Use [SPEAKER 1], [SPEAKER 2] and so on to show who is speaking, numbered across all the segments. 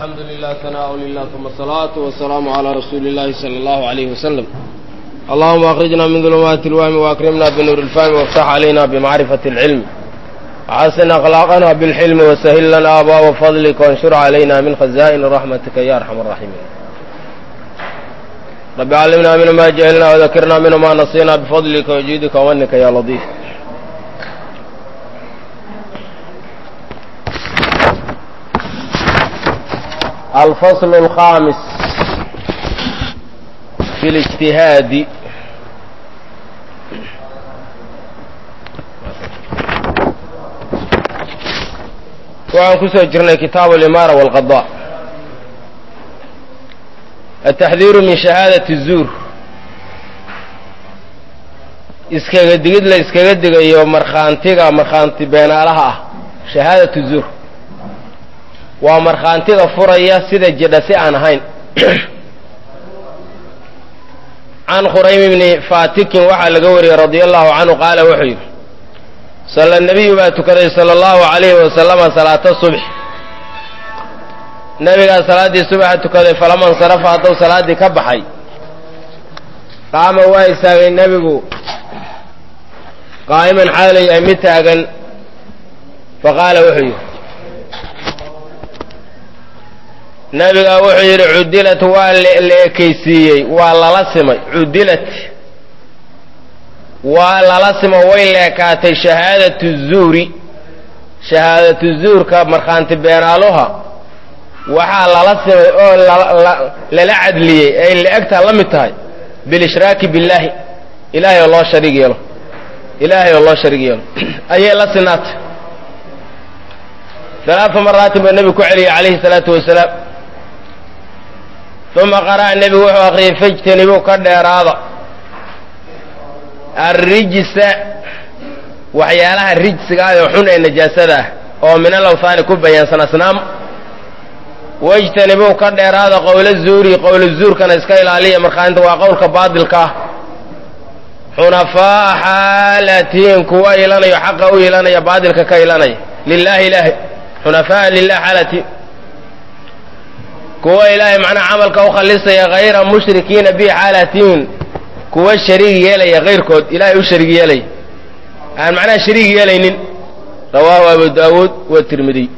[SPEAKER 1] الحمد لله ثناء لله ثم الصلاة والسلام على رسول الله صلى الله عليه وسلم. اللهم أخرجنا من ظلمات الوهم وأكرمنا بنور الفهم وافتح علينا بمعرفة العلم وحسن أخلاقنا بالحلم وسهل لنا أبواب فضلك وانشر علينا من خزائن رحمتك يا أرحم الراحمين. رب علمنا من ما جهلنا وذكرنا من ما نسينا بفضلك وجودك ومنك يا لطيف. الفصل الخامس في الاجتهاد. وعن كسر جرنا كتاب الإمارة والقضاء. التحذير من شهادة الزور iskaga digid la iskaga digayo markhaanti beenaalaha ah. shahaadatu zur waa markhaantiga furaya sida jidha si aan ahayn. can khuraym ibni fatikin waxaa laga wariyey radiyallahu canhu qaala wuxuu yidhi salla nabiyu baa tukaday sala allahu calayhi wasalama salaata subx. nabigaa salaaddii subaxa tukaday falama insarafa hadduu salaaddii ka baxay qaama waa istaagay nebigu qaa'iman xaalay ay mid taagan faqaala wuxuu yidhi nabigaa wuxuu yidhi cudilat waa la ekaysiiyey waa lala simay cudilat waa lala simo way leekaatay shahaadatu zuuri shahaadatu zuurka markhaanti beenaaluha waxaa lala simay oo lala cadliyey ay la-egtaa la mid tahay bilishraaki billaahi ilaahay oo loo shariig yeelo ayay la sinaatay. 3 maraatin baa nebigu ku celiyey calayhi salaatu wasalaam. uma qara'a nebigu wuxuu akhriyey fajtanibuu ka dheeraada arrijsa waxyaalaha rijsiga ah oo xun ee najaasada ah oo min alawhaani ku bayaansan asnaam. wajtanibuu ka dheeraada qowla zuuri qowla zuurkana iska ilaaliya markhaanti waa qowlka baadilka ah. xunafaa'a xaalatiin kuwa ilanayo xaqa u ilanaya baadilka ka ilanaya lilaahi ilaahi xunafaa'a lilah xaalatiin kuwa ilaahay macnaha camalka u khalisaya hayra mushrikiina bi xaalatiin kuwa shariig yeelaya kayrkood ilaahay u shariig yeelaya aan macnaha shariig yeelaynin. rawaahu abu daawuud wa tirmidiy.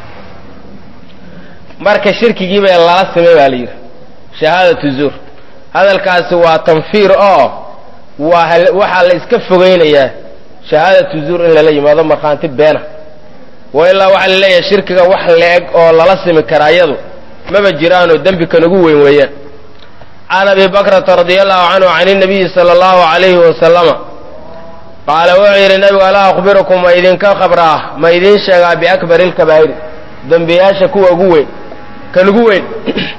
[SPEAKER 1] marka shirkigii bay lala simay baa la yidhi shahaadatu zuur. hadalkaasi waa tanfiir oo waxaa la iska fogeynayaa shahaadatu zuur in lala yimaado markhaanti beena. wa ilaa waxaa la leeyahay shirkiga wax la-eg oo lala simi karaa iyadu maba jiraanoo dembi kan ugu weyn weeyaan. can abi bakrata radiyallahu canhu can inabiyi sala allahu calayhi wasalama qaala wuxuu yidhi nabigu alaa akhbirukum ma idinka khabraa ma idiin sheegaa biakbari ilkabaa'iri dembiyaasha kuwa ugu weyn kan ugu weyn.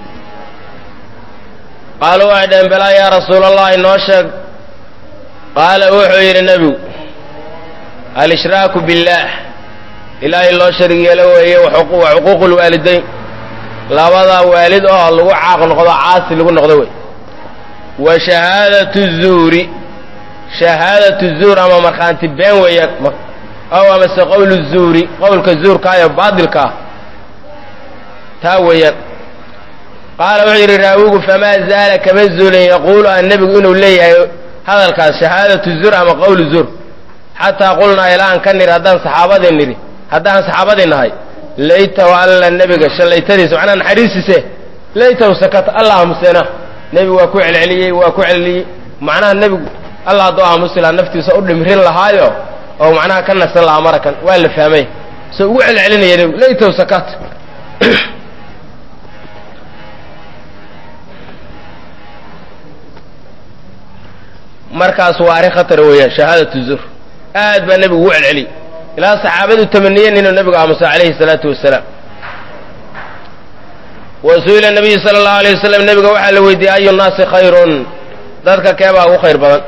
[SPEAKER 1] qaaluu waxay dhaheen balaa yaa rasuulallahi noo sheeg. qaala wuxuu yidhi nebigu al-ishraaku billaah ilaahay loo sharig yeelo weeye wa xuquuqu lwaalidayn labada waalid oo lagu caaq noqdo caasi lagu noqdo wey. wa shahaadatu zuuri shahaadatu zuur ama markhaanti been weeyaan ow amase qowlu zuuri qowlka zuurka ee baadilka ah taa weeyaan. qaala wuxuu yidhi raawigu famaa zaala kama zuulin yaquulu an nebigu inuu leeyahay hadalkaas shahaadatu zuur ama qowlu zuur xataa qulnaa ilaa aan ka niri haddaan saxaabadii nahay laytahu alla nebiga shallaytadiisa macnaa naxariisiise laytahu sakata alla aamusena. nebigu waa ku celceliyey macnaha nebigu alla hadduu aamusi lahaa naftiisa u dhimrin lahaayo oo macnaha ka nasan lahaa marakan waa la fahmay so ugu celcelinaya nebigu laytahu sakata. markaas waa arrin khatar weeyaan shahaadatu zur aad baa nebigu ugu celceliyey ilaa saxaabadu tamaniyeen inuu nebigu aamuso calayhi salaatu wasalaam. wa su-ila nabiyu sala allahu alayh wasalam nebiga waxaa la weydiiyey ayu nnaasi khayrun dadka keebaa ugu khayr badan.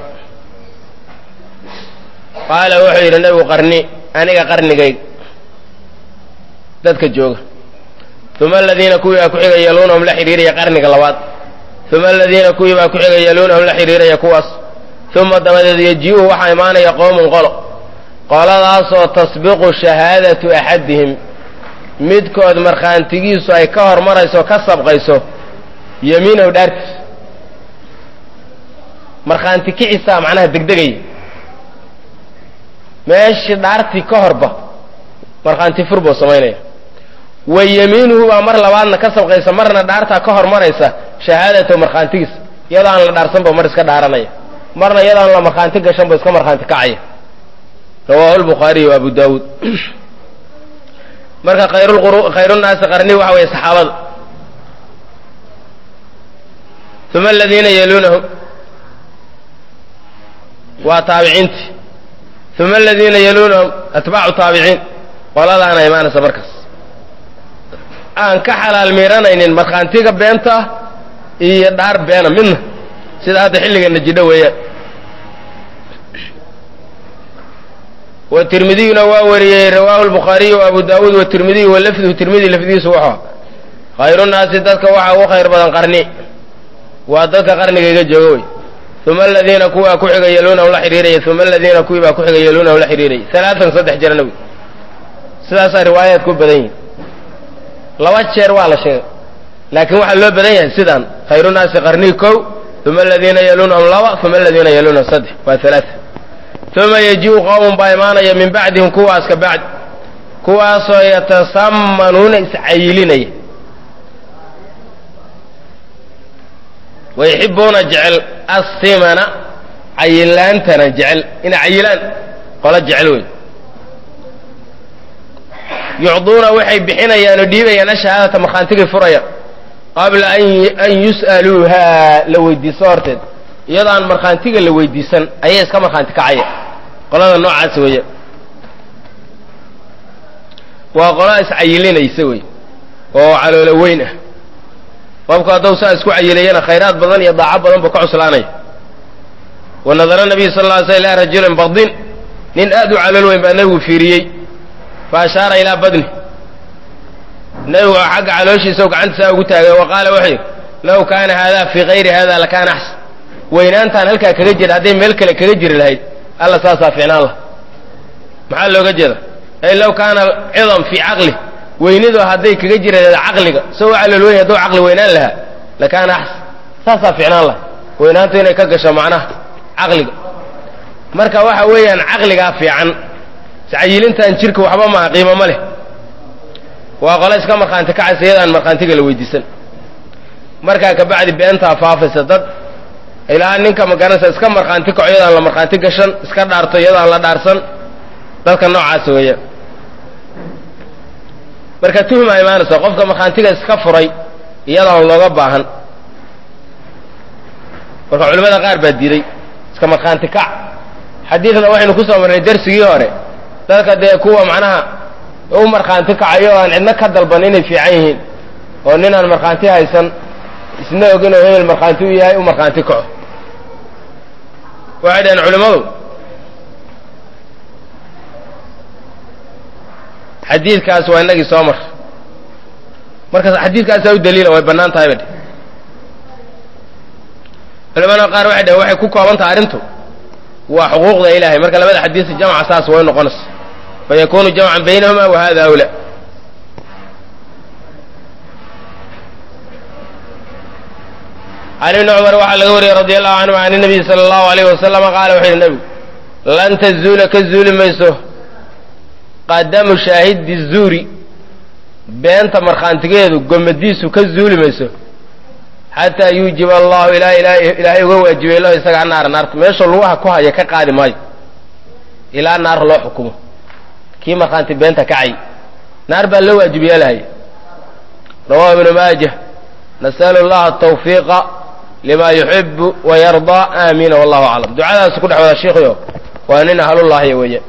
[SPEAKER 1] qaala wuxuu yidhi nebigu qarni aniga qarnigayga dadka jooga. uma aladiina kuwii baa ku xigay yaluunahum la xidhiiraya qarniga labaad. uma aladiina kuwii baa ku xigay yaluunahum la xidhiiraya kuwaas. uma dabadeed yaji-u waxaa imaanaya qowmun qoladaasoo tasbiqu shahaadatu axadihim midkood markhaantigiisu ay ka hormarayso ka sabqayso yamiinahu dhaartiis markhaanti kicisaa macnaha degdegaya meeshii dhaartii ka horba markhaanti fur buu samaynaya wa yamiinuhu baa mar labaadna ka sabqaysa marna dhaartaa ka hormaraysa shahaadatahu markhaantigiisa iyadaan la dhaarsanba mar iska dhaaranaya marna iyadaan la markhaanti gashanba iska markhaanti kacaya rawaahu lbukhaariy wa abu daawuud marka khayrunaasi qarni waxa weeye saxaabada uma aladiina yaluunahum waa taabiciintii uma aladiina yaluunahum atbaacu taabiciin qoladaana imaanaysa markaas aan ka xalaal miiranaynin markhaantiga beenta iyo dhaar beena midna sida hadda xilligana jidho weeyaan watirmidiyuna waa wariyey rawaahu lbukhaariyu wa abu daawuud watirmidiyu wa lafduhu tirmidi lafdigiisu wuxuu khayrunaasi dadka waxaa ugu khayr badan qarni waa dadka qarniga iga jooga wey uma aladiina kuwaa ku xiga yaluunahu la xidhiiraya uma aladiina kuwii baa ku xiga yaluunahu la xidhiiraya alaaan saddex jeerna wey sidaasaa riwaayaad ku badan yihin laba jeer waa la sheegay laakiin waxaa loo badan yahay sidaan khayrunaasi qarni kow uma aladiina yaluunahum laba uma aladiina yaluunahum saddex waa alaaa uma yajiu qowmun baa imaanaya min bacdihim kuwaas ka bacd kuwaasoo yatasammanuuna iscayilinaya wayxibuuna jecel assimana cayilaantana jecel inay cayilaan qolo jecel wey yucduuna waxay bixinayaan oo dhiibayaan ashahaadata markhaantigay furaya qabla an yus'aluuhaa la weydiiso horteed iyadaan markhaantiga la weydiisan ayay iska markhaanti kacaya qolada noocaas weeye waa qolaa iscayilinaysa wey oo caloolo weyn ah qofku hadduu saa isku cayilayana khayraad badan iyo daaco badan buu ka cuslaanaya wa nadara nabiyu sal lla ly sl ilaa rajulin badin nin aad u calool weyn baa nebigu fiiriyey fa ashaara ilaa badni nebigu xagga calooshiisa o gacantiisa ugu taagay wa qaala wuxuu yidhi low kaana haadaa fii kayri hada lakaana axsan weynaantaan halkaa kaga jira hadday meel kale kaga jiri lahayd alla saasaa fiicnaan lah maxaa looga jeeda ay low kaana cidam fii caqli weynidu hadday kaga jiri lahayd caqliga soo calool weyn hadduu caqli weynaan lahaa lakaana axsan saasaa fiicnaan lah weynaantu inay ka gasho macnaha caqliga marka waxa weeyaan caqligaa fiican iscayilintan jirka waxba maaha qiimo ma leh waa qole iska markhaanti kacaysa iyadaan markhaantiga la weydiisan markaa kabacdi beentaa faafaysa dad ilaa ninka magaranaysa iska markhaanti kaco iyadaan la markhaanti gashan iska dhaarto iyadaan la dhaarsan dadka noocaas weeyaan marka tuhmaa imaanaysa qofka markhaantiga iska furay iyadaan looga baahan marka culimmada qaar baa diiday iska markhaanti kac xadiidna waxaynu ku soo marnay darsigii hore dadka dee kuwa macnaha u markhaanti kacayo aan cidna ka dalban inay fiican yihiin oo ninaan markhaanti haysan isna ogin oo hebel markhaanti u yahay u markhaanti kaco waxay dhaheen culimmadu xadiidkaas waa inagii soo mar markaas xadiidkaasaa u daliila way bannaan tahay badhe culimada qaar waxay dhaheen waxay ku kooban tahay arrintu waa xuquuqda ilaahay marka labada xadiis jamca saas way noqonaysa fayakunu jamcan baynahuma wa hada awla can ibni cumar waxaa laga wariyey radi allahu canhu can nabiy sala allahu alayh wasalama qaala wuxuu yidhi nebigu lan tazuula ka zuuli mayso qadamu shaahidi zuuri beenta markhaantigeedu gomadiisu ka zuuli mayso xataa yuujiba allahu ilaahay uga waajibay lahu isagaa naara naarta meeshuu lugaha ku haya ka qaadi maayo ilaa naar loo xukumo kii markhaanti beenta kacay naar baa loo waajib yeelahay rawahu ibnu maajah nasalu allaha atawfiiqa lima yuxibu wa yardaa aamiina wallahu aclam ducadaas ku dhex wada sheikhiyo waa nin ahlullaahiya weeye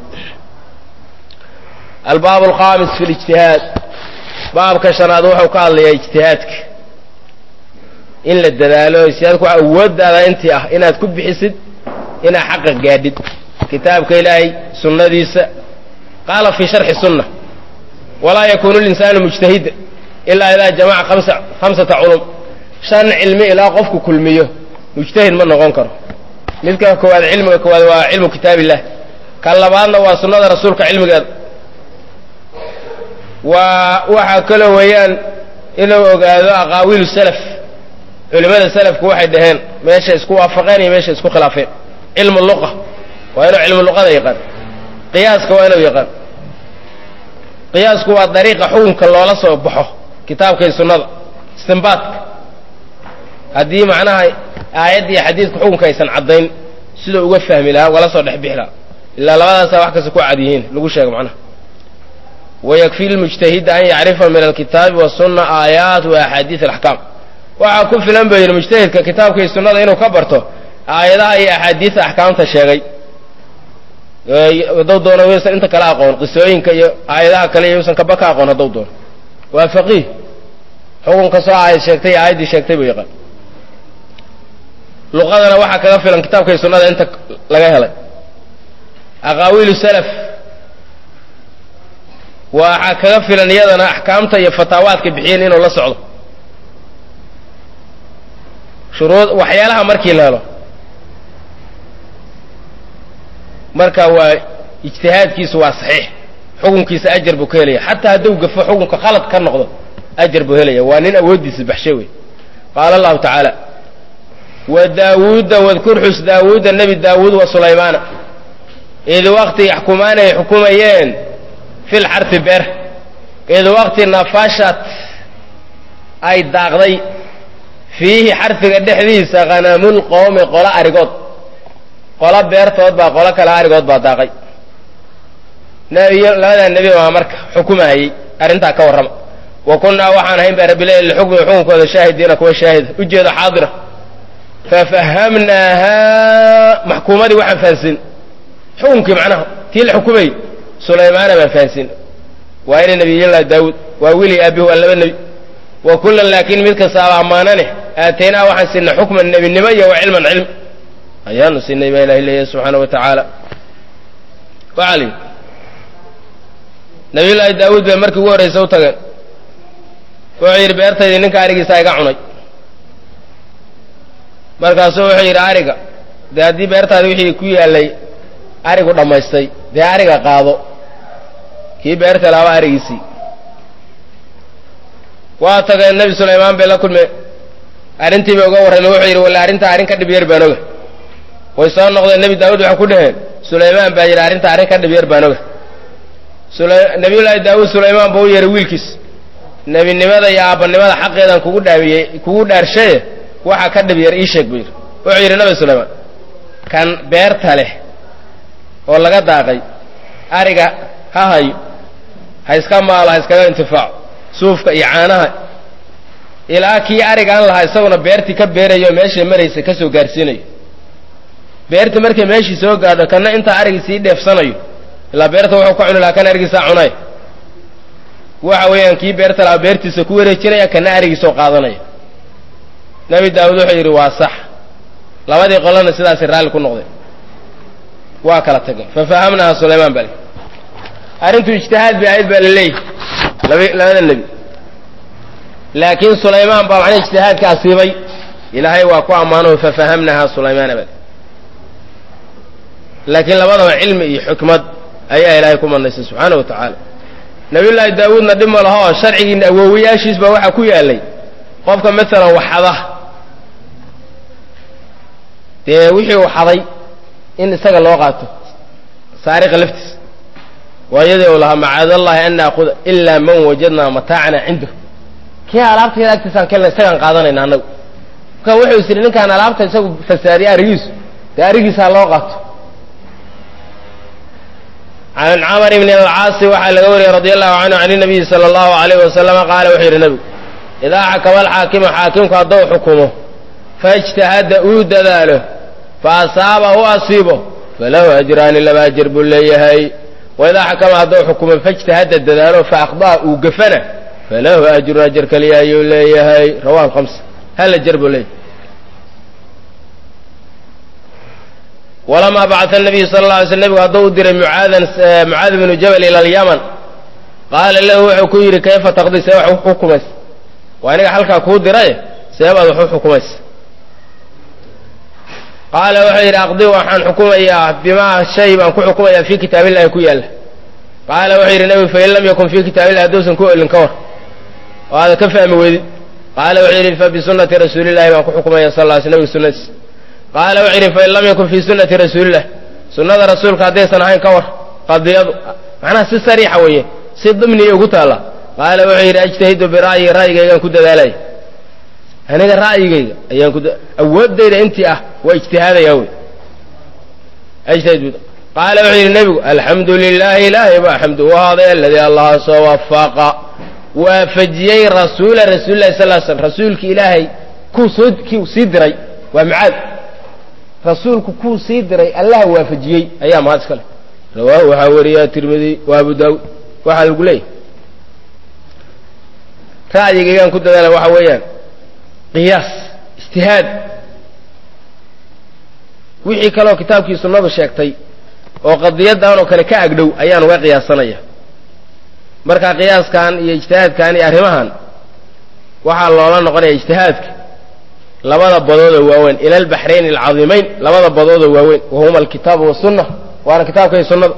[SPEAKER 1] albaab alkhaamis fi lijtihaad baabka shanaad wuxuu ka hadlayaa ijtihaadka in la dadaalo ijtihaadku waa awooddaada intii ah inaad ku bixisid inaad xaqa gaadhid kitaabka ilaahay sunnadiisa qaala fii sharxi sunna walaa yakunu linsaanu mujtahida ilaa idaa jamaca khamsata culum shan cilmi ilaa qofku kulmiyo mujtahid ma noqon karo midka koowaad cilmiga koowaad waa cilmu kitaab illah kan labaadna waa sunnada rasuulka cilmigeeda waxaa kaloo weeyaan inuu ogaado aqaawiilu salaf culimada salafku waxay dhaheen meesha isku waafaqeen iyo meesha isku khilaafeen cilmu luqa waa inuu cilmu luqada yaqaan qiyaaska waa inuu yaqaan qiyaasku waa dariiqa xukunka loola soo baxo kitaabka iyo sunnada istinbaadka haddii macnaha aayad iyo xadiidka xukunka aysan caddayn siduu uga fahmi lahaa ugala soo dhex bixi lahaa ilaa labadaasaa wax kasta ku cad yihiin lagu sheego macnaha wayakfi lmujtahida an yacrifa min alkitaabi wasunna aayaat wa axaadiis alaxkaam waxaa ku filan ba yidhi mujtahidka kitaabka iyo sunnada inuu ka barto aayadaha iyo axaadiista axkaamta sheegay hadduu doono waysan inta kale aqoon qisooyinka iyo aayadaha kale iyuusan kaba ka aqoon hadduu doono waa faqiih xukunka soo aayad sheegtay iyo aayaddii sheegtay buu yaqaan luqadana waxaa kaga filan kitaabka iyo sunnada inta laga helay aqaawiilu salaf waxaa kaga filan iyadana axkaamta iyo fataawaadka bixiyeen inuu la socdo shuruud waxyaalaha markii la helo marka waa ijtihaadkiisu waa saxiix xukunkiisa ajar buu ka helaya xataa hadduu gafo xukunka khalad ka noqdo ajar buu helaya waa nin awooddiisa baxshe wey qaala allahu tacaala wa daawuuda wadkur xus daawuuda nebi daawuud wa sulaymaana id waqti yaxkumaan ay xukumayeen fil xarfi beer id waqti nafashat ay daaqday fiihi xarfiga dhexdiisa khanamul qowmi qolo arigood qolo beertood baa qolo kale arigood baa daaqay labadaa nebi baa marka xukumahayey arrintaa ka warrama wa kunnaa waxaan ahayn baa rabbileeya lixukmi xukunkooda shaahidiina kuwa shaahida ujeeda xaadira fafahamnaahaa maxkuumadii waxaan fahansin xukunkii macnaha tii la xukumayey sulaymaana baan fahansin waa ina nabiyullahi daawuud waa wili aabihi waa laba nebi wa kullan laakiin mid kastaaba ammaanane aataynaa waxaan siinay xukman nebinimo iyo wa cilman cilmi ayaanu siinay baa ilahi leeyahy subxaana wa tacaala waxaa la yidhi nabiyullaahi daawuud bay markii ugu horraysa u tageen wuxuu yidhi beertaydii ninka arigiisaa iga cunay markaasuu wuxuu yidhi ariga dee haddii beertaadi wixii ku yaallay arigu dhammaystay dee ariga qaado kii beerta laaba arigiisii waa tageen nebi sulaymaan bay la kulmeen arrintii bay uga warrameen wuxuu yidhi walla arrintaa arrin ka dhib yar baan oga way soo noqdeen nebi daawuud waxay ku dhaheen sulaymaan baa yidhi arrinta arrin ka dhib yar baan oga nabiyullaahi daawuud sulaymaan buu u yeehay wiilkiis nebinimada iyo aabbanimada xaqeedan kugu dhaarshaye waxa ka dhib yar ii sheeg buu yidhi wuxuu yidhi nabi sulaymaan kan beerta leh oo laga daaqay ariga ha hayo ha iska maalo ha iskaga intifaaco suufka iyo caanaha ilaa kii arigaan lahaa isaguna beertii ka beerayo meeshay maraysa ka soo gaarsiinayo beertii markay meeshii soo gaadho kana intaa arigii sii dheefsanayo ilaa beerta wuxuu ka cuni lahaa kan arigiisaa cunay waxa weeyaan kii beerta lahaa beertiisa ku wareejinaya kana arigiisoo qaadanaya nebi daawuud wuxuu yidhi waa sax labadii qolana sidaasay raalli ku noqdeen waa kala tageen fafahamnaha sulaymaan bale arrintu ijtihaad bay ahayd baa la leeyahy labada nebi laakiin sulaymaan baa macnaha ijtihaadka asiibay ilaahay waa ku ammaano fafahamnaha sulaymaana bale laakiin labadaba cilmi iyo xikmad ayaa ilaahay ku manaysay subxaana wa tacaala nabiyullaahi daawuudna dhib ma laho oo sharcigiina awoowayaashiis baa waxaa ku yaallay qofka maalan waxada dee wixii uu xaday in isaga loo qaato saariqa laftiisa waa iyadii uu lahaa macaadallahi an naakuda ilaa man wajadnaa mataacana cindahu kii alaabtayda agtiisaan kelna isagaan qaadanayna annagu marka wuxuu is yidhi ninkaan alaabta isagu fasaadiye arigiisu dee arigiisaa loo qaato can camar bni alcaasi waxaa laga wariyey radi allahu canhu can inabiyi sala allahu alayhi wasalama qaala wuxuu yidhi nebigu idaa xakama alxaakimu xaakimku hadduu xukumo faijtahada uu dadaalo fa asaaba u asiibo falahu ajraani laba ajar buu leeyahay waidaa xakama hadduu xukumo faijtahada dadaalo fa akhdaa uu gafana falahu ajrun ajar kaliya ayuu leeyahay rawahu alhamsa hal ajar buu leeyahay walamaa bacaa nabiyu sala alla alay sl nebigu hadduu u diray mucaad bnu jabal ila alyaman qaala lahu wuxuu ku yidhi kayfa taqdi see wax u xukumaysa waa aniga halkaa kuu diray seebaad wax u xukumaysa qaala wuxuu yidhi aqdi waxaan xukumayaa bimaa shay baan ku xukumayaa fii kitaabillahi ku yaalla qaala wuxuu yidhi nebigu fain lam yakun fii kitaabillahi hadduusan ku olin ka war oo aada ka fahmi weydid qaala wuxuu yidhi fabisunnati rasuulillahi baan ku xukumaya sal lla sl nebiga sunnadiis qaala wuxuu yidhi fain lam yakun fii sunnati rasuulillah sunnada rasuulka haddaysan ahayn ka war qadiyadu macnaha si sariixa weeye si dimniya ugu taalla qaala wuxuu yidhi ajtahidu bira'yi ra'yigaygaan ku dadaalaya aniga ra'yigayga ayaan awooddayda intii ah waa ijtihaadaya wey ajtahid qaala wuxuu yidhi nebigu alxamdu lilaahi ilaahay baa xamdu u ahaaday aladii allahaasoo wafaqa waafajiyey rasuula rasuulillahi sal l slm rasuulki ilaahay kuu sii diray waa macaad rasuulku kuu sii diray allaha waafajiyey ayaa mahad iska leh rawaahu waxaa wariyaa tirmidi wa abu daawud waxaa lagu leeyahy ra'yigaygaan ku dadaala waxa weeyaan qiyaas ijtihaad wixii kaleoo kitaabkii sunnadu sheegtay oo qadiyaddan oo kale ka agdhow ayaan uga qiyaasanaya marka qiyaaskan iyo ijtihaadkan iyo arrimahan waxaa loola noqonaya ijtihaadka labada badoodoo waaweyn ila albaxrayn alcadiimayn labada badoodoo waaweyn wahuma alkitaabu wasunna waana kitaabka iyo sunnada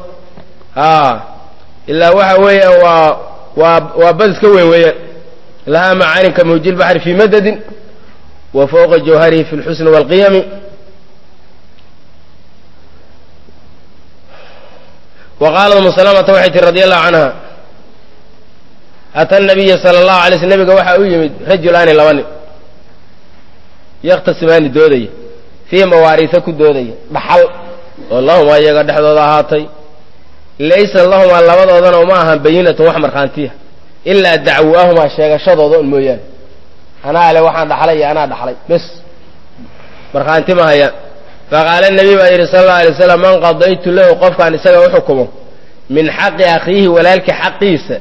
[SPEAKER 1] ilaa waxa weeyaan waa bad iska weyn weeyaan lahaa macaanin ka mawji lbaxri fii madadin wa fawqa jawharihi fi lxusni waalqiyami wa qaalat umu salamata waxay tihi radi allahu canha ata nabiya sala allahu alay sl nabiga waxaa u yimid rajulaani laba nin yakhtasimaani doodaya fii mawaariisa ku doodaya dhaxal oo lahumaa iyaga dhexdooda ahaatay laysa lahumaa labadoodana uma ahan bayinatun wax markhaantiya ilaa dacwaahumaa sheegashadooda un mooyaane anaa ale waxaan dhaxlay iyo anaa dhaxlay bes markhaanti ma hayaan faqaala nabiy baa yidhi sala allau alay waslam man qadaytu lahu qofkaan isaga u xukumo min xaqi akhiihi walaalkii xaqiisa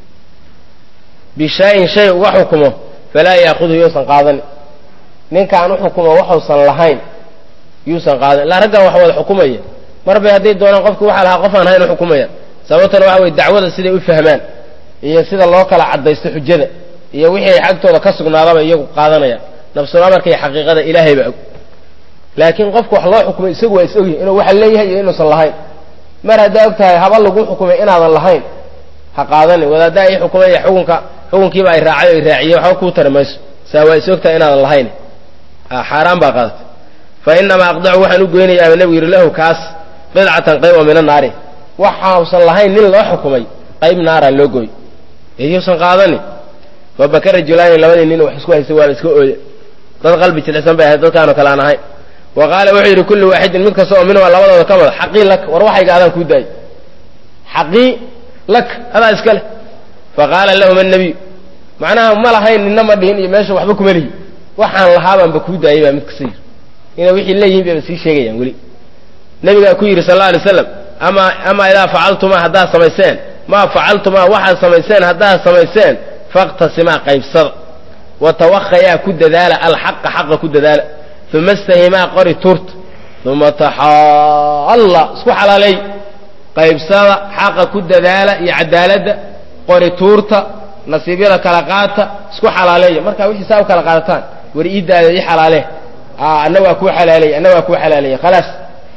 [SPEAKER 1] bishayin shay uga xukumo falaa yaakudhu yuusan qaadani ninkaan u xukumo waxuusan lahayn yuusan qaadan ilaa raggan wax wada xukumaya mar bay hadday doonaan qofkii waxaa lahaa qof aan hayn u xukumaya sababtana waxa weye dacwada siday u fahmaan iyo sida loo kala caddaysto xujada iyo wixii ay xagtooda ka sugnaadaba iyagu qaadanayaan nafsul amarka iyo xaqiiqada ilaahay baa og laakiin qofku wax loo xukumay isagu waa is ogyahay inuu waxa leeyahay iyo inuusan lahayn mar haddaa og tahay haba lagu xukumay inaadan lahayn ha qaadani wadaaddaa ay xukumaya xukunkiiba ay raacay o ay raaciyey waxba kuu tari mayso saa waa is og tahay inaadan lahayn xaaraan baa qaadatay fa inamaa aqdacu waxaan u goynayaaba nebigu yidhi lahu kaas bidcatan qayb oo mina naari waxausan lahayn nin loo xukumay qayb naaraa loo gooy iyuusan qaadani fabaka rajulaani labadii nin wax isku haystay waa la iska ooya dad qalbi jilicsan bay ahayd dadkaanoo kale aan ahayn wa qaala wuxuu yidhi kullu waaxidin mid kasta oo minhumaa labadooda ka mada xaqii lak war waxayga adaan kuu daayay xaqii lak adaa iska leh faqaala lahuma nabiyu macnaha ma lahayn nina ma dhihin iyo meesha waxba kuma lihi waxaan lahaabaanba kuu daayay baa mid kasta yidhi inay wixii leeyihiin bayba sii sheegayaan weli nebigaa ku yidhi sal alla alay slam amaa idaa facaltumaa haddaad samayseen maa facaltumaa waxaad samayseen haddaad samayseen faqtasimaa qaybsada wa tawakhayaa ku dadaala alxaqa xaqa ku dadaala uma istahimaa qori tuurta uma taxaalla isku xalaaleey qaybsada xaqa ku dadaala iyo cadaaladda qori tuurta nasiibyada kala qaata isku xalaaleeya markaa wixii saa u kala qaadataan war ii daada ii xalaalee anna waa kuu xalaaleey anna waa kuu xalaaleeya khalaas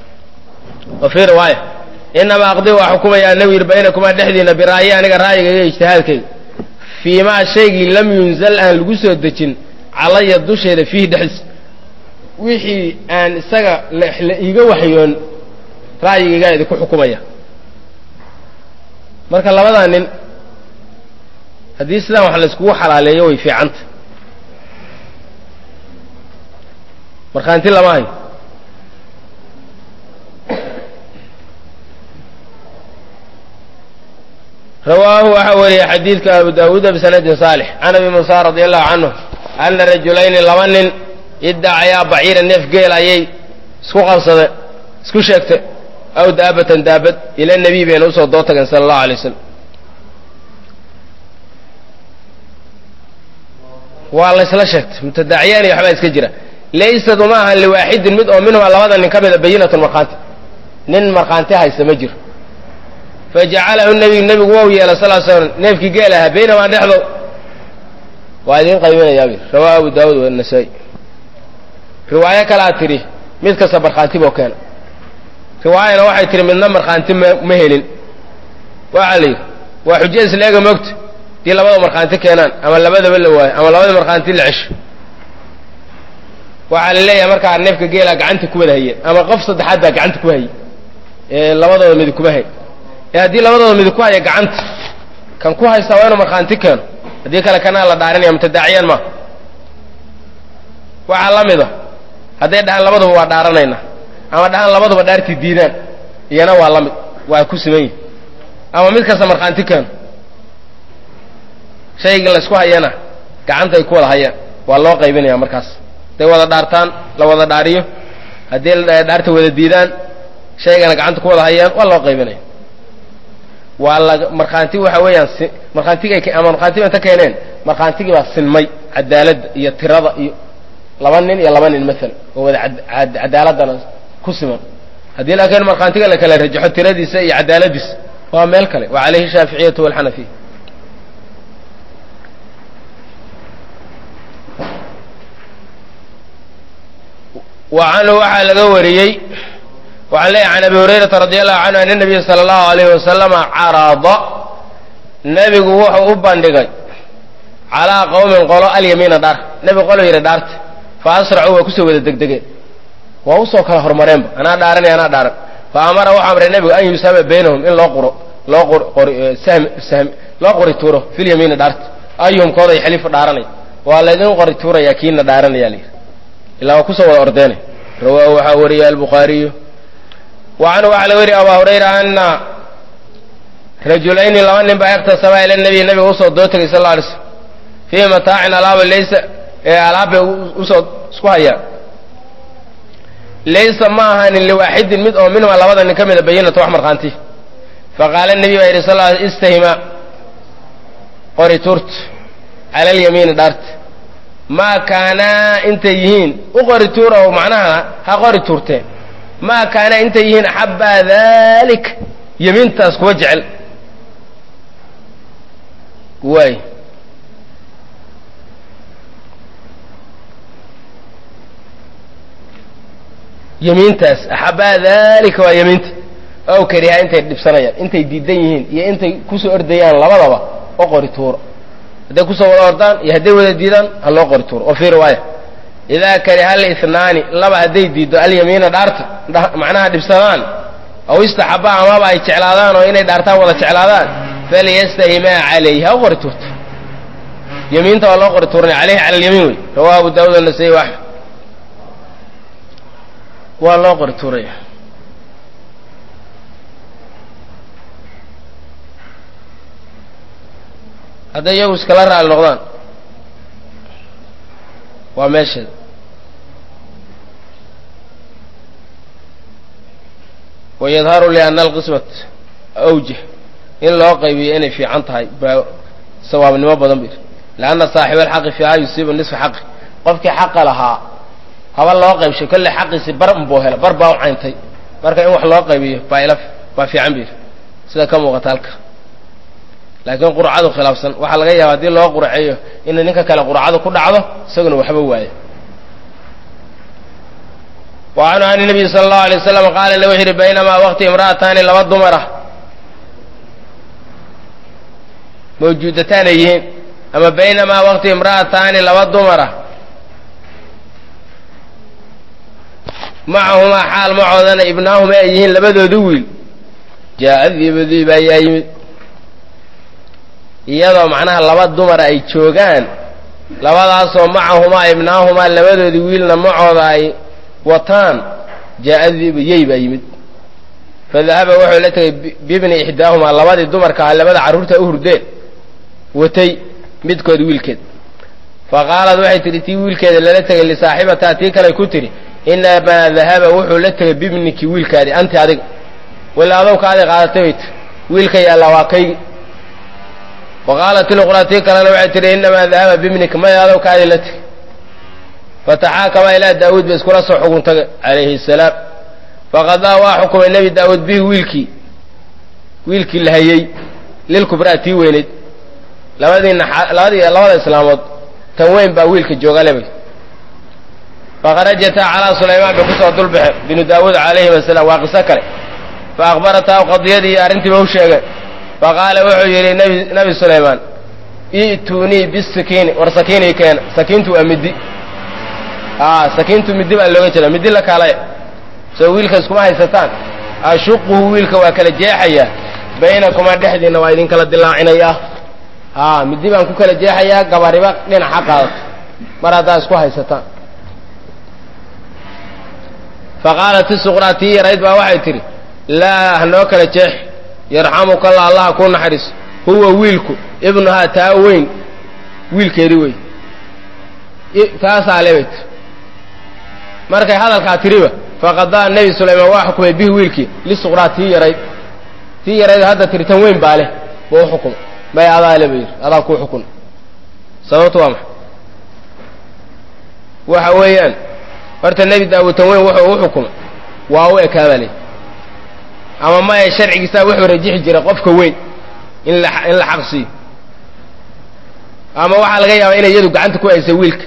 [SPEAKER 1] wa fii riwaaya inamaa aqdi waa xukumayaa nabi yidhi baynakumaa dhexdiina bira'yi aniga ra'yigayga ijtihaadkayga fii maa shaygii lam yunzal aan lagu soo dejin calaya dusheeda fiihi dhexdiis wixii aan isaga la iiga waxyoon ra'yigaygaa idinku xukumaya marka labadaa nin haddii sidaan wax layskugu xalaaleeyo way fiicanta markhaanti lama hayo rawaahu waxaa wariyey xadiidka abu daawuuda bisanadin saalix can abi muusa radi allahu canhu ana rajulayni laba nin iddacayaa baciira neef geel ayay isku sheegtay aw daabatan daabad ila nebiy bayna usoo doo tageen sala allahu alay wasalam waa laysla sheegtay mutadaaciyaani waxbaa iska jira laysad uma ahan liwaaxidin mid oo minhuma labada nin ka mida bayinatun markhaanti nin markhaanti haysta ma jiro fajacalahu nebigu wau yeela sal slam neefkii geel ahaa baynamaa dhexdood waa idiin qaybinayaa rawaa abu daawuud wanasaa'i riwaayo kalaa tidhi mid kasta markhaanti boo keena riwaayana waxay tihi midna markhaanti ma helin waxaa la yidhi waa xujo isleega moogta dii labada markhaanti keenaan ama labadaba la waayo ama labada markhaanti la cesho waxaa la leeyahay markaa neefka geelaa gacanta ku wada haye ama qof saddexaad baa gacanta ku hayay labadooda midi kuma hay haddii labadooda midi ku haya gacanta kan ku haystaa waa inuu markhaanti keeno haddii kale kanaa la dhaarinaya mutadaaciyaan maaha waxaa la mida hadday dhahaan labaduba waa dhaaranayna ama dhahaan labaduba dhaartii diidaan iyana waa la mid waa ku siman yihi ama mid kasta markhaanti keeno shaygii laysku hayana gacanta ay ku wada hayaan waa loo qaybinaya markaas hadday wada dhaartaan la wada dhaariyo haddii dhaarta wada diidaan shaygana gacanta ku wada hayaan waa loo qaybinaya waa la markhaanti waxa weeyaan markhaantigay ama markhaanti inta keeneen markhaantigii baa sinmay cadaaladda iyo tirada iyo laba nin iyo laba nin maalan oo wada cadaaladana ku siman haddii laakiin markhaantiga la kala rajaxo tiradiisa iyo cadaaladiisa waa meel kale wa calayhi shaaficiyatu walxanafiya wa canhu waxaa laga wariyey waxaan leeyahy can abi hurayrata radi allahu canhu ana nabiya sala allahu alayhi wasalama carada nebigu wuxuu u bandhigay calaa qowmin qolo alyamiina dhaar nebigu qolo yidhi dhaarta fa asracuu waa kusoo wada degdegeen waa usoo kala hormareenba anaa dhaaranay anaa dhaaran fa amara wuxuu amray nebigu an yusama baynahum in loo qori tuuro filyamiini dhaarta ayuhum kooday xalifu dhaaranay waa laydin qori tuurayaa kiina dhaaranaya layidhi ilaa waa kusoo wada ordeenay rawaahu waxaa wariya albukhaariyu wa canhu waxaa laga wariya abaa hurayra ana rajulayni laba nin baa iqtasabaa ila nabiy nabiga usoo doo tegay sal alla alay slam fii mataacin alaaba laysa alaabbay usoo isku hayaa laysa ma ahaanin liwaaxidin mid oo minhuma labada nin ka mida bayinatu wax markhaanti faqaala nebiy baa yidhi sal istahima qori tuurt cala alyamiini dhaarta maa kaanaa intay yihiin u qori tuur oo macnaha ha qori tuurteen maa kaanaa intay yihiin axabbaa dalik yamiintaas kuwa jecel waay yamiintaas axabbaa dalika waa yamiinta ow karihaa intay dhibsanayaan intay diidan yihiin iyo intay kusoo ordayaan labadaba oo qori tuuro hadday kusoo wada ordaan iyo hadday wada diidaan ha loo qori tuuro oo fii riwaaya idaa kariha alihnaani laba hadday diiddo alyamiina dhaarta macnaha dhibsadaan aw istaxabaa amaba ay jeclaadaan oo inay dhaartaan wada jeclaadaan falyastahimaa calayhi ha u qori tuurto yamiinta waa loo qori tuuranaya caleyhi cala alyamiin wey rawahu abu daawud anasai wa axmed waa loo qori tuuraya hadday iyagu iskala raali noqdaan waa meesheeda wayadharu liana alqismat awjah in loo qaybiyo inay fiican tahay baa sawaabnimo badan bir lianna saaxiba alxaqi fiiha yusiibu nisfa xaqi qofkii xaqa lahaa haba loo qaybshay kolley xaqiisi bar unbuu hela bar baa u cayntay marka in wax loo qaybiyo baa fiican bir sida ka muuqata halka laakiin qurcadu khilaafsan waxaa laga yaaba haddii loo qurceeyo inay ninka kale qurcadu ku dhacdo isaguna waxba waayo wa canhu an nabiy sala allahu alay wasalam qaala na wuxu yidhi baynamaa waqti imra'ataani laba dumara mawjuudataan ay yihiin ama baynamaa waqti imra'ataani laba dumara macahumaa xaal macoodana ibnaahuma ay yihiin labadoodu wiil jaa'a diiba ayaa yimid iyadoo macnaha laba dumara ay joogaan labadaasoo macahumaa ibnaahumaa labadoodii wiilna macooda ay wataan jaa'a diiba yey baa yimid fadahaba wuxuu la tegay bibni ixdaahumaa labadii dumarka ah labada carruurta u hurdeen watay midkood wiilkeed fa qaalad waxay tidhi tii wiilkeeda lala tegay lisaaxibataa tii kale ku tidhi inamaa dahaba wuxuu la tegay bibniki wiilkaadii anti adiga wala adowkaadii qaadatay bay tii wiilka yaallaa waa kaygi wa qaalat iluqraa tii kalena waxay tidhi inamaa dahaba bibnika maya adowkaadii la tegay fataxaakama ilaa daawuud ba iskula soo xugun taga calayhi asalaam faqadaa waa xukumay nebi daawuud bihi wiilkii la hayey lilkubraa tii weynayd labada islaamood tan weyn baa wiilka jooga lebay fakharajataa calaa sulaymaan bay kusoo dulbaxe binu daawuud calayhim asalaam waa qiso kale fa akhbarataa qadiyadii iyo arrintiiba u sheegay faqaala wuxuu yidhi nabi sulaymaan i'tuunii bisakiini war sakiinii keena sakiintu waa midi sakiintu midi baa looga jeeda midi la kaalay soo wiilka iskuma haysataan ashuquhu wiilka waa kala jeexayaa baynakumaa dhexdiinna waa idin kala dilaacinayaa midi baan ku kala jeexayaa gabariba dhinaca qaadato mar haddaa isku haysataan faqaalat isuqraa tii yarayd baa waxay tidhi laa hanoo kala jeex yarxamuka allah allaha kuu naxariiso huwa wiilku ibnuhaa taa weyn wiilkeedii wey taasaa lebayt markay hadalkaa tiriba faqadaa nebi sulaymaan waa xukumay bihi wiilkii lisuqraa tii yarayd hadda tiri tan weyn baa leh buu u xukumay may adaa le ba yidhi adaa kuu xukun sababtu waa maxay waxa weeyaan horta nebi daawuud tan weyn wuxuu u xukumay waa u ekaabalay ama maya sharcigiisaa wuxuu rajixi jiray qofka weyn in la xaq siiyo ama waxaa laga yaabaa inay iyadu gacanta ku haysay wiilka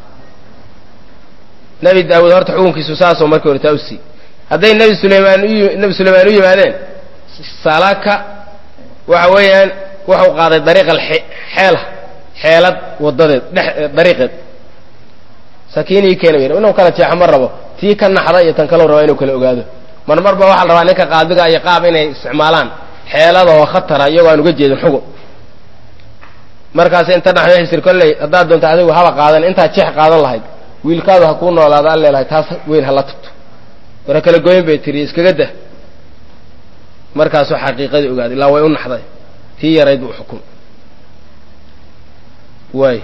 [SPEAKER 1] nebi daawuud horta xukunkiisu saasoo markii hore taa u siiyey hadday nebi sulaymaan u yimaadeen salaka waxa weeyaan wuxuu qaaday dariiqa xeelad wadadeed dariiqeed sakiinii keena yidhi inuu kala jeexo ma rabo tii ka naxda iyo tan kaleu rabaa inuu kala ogaado marmar ba waxaa la rabaa ninka qaadiga iyo qaab inay isticmaalaan xeelada oo khatara iyagoo aan uga jeedin xugun markaas inta dhaxmeexisir kolley haddaad doonto adigu haba qaadan intaad jeex qaadan lahayd wiilkaadu ha kuu noolaada an leelahay taas weyn hala tagto wara kala goyn bay tiri iskaga dah markaasuu xaqiiqadii ogaaday ilaa way u naxday tii yarayd buu xukum waay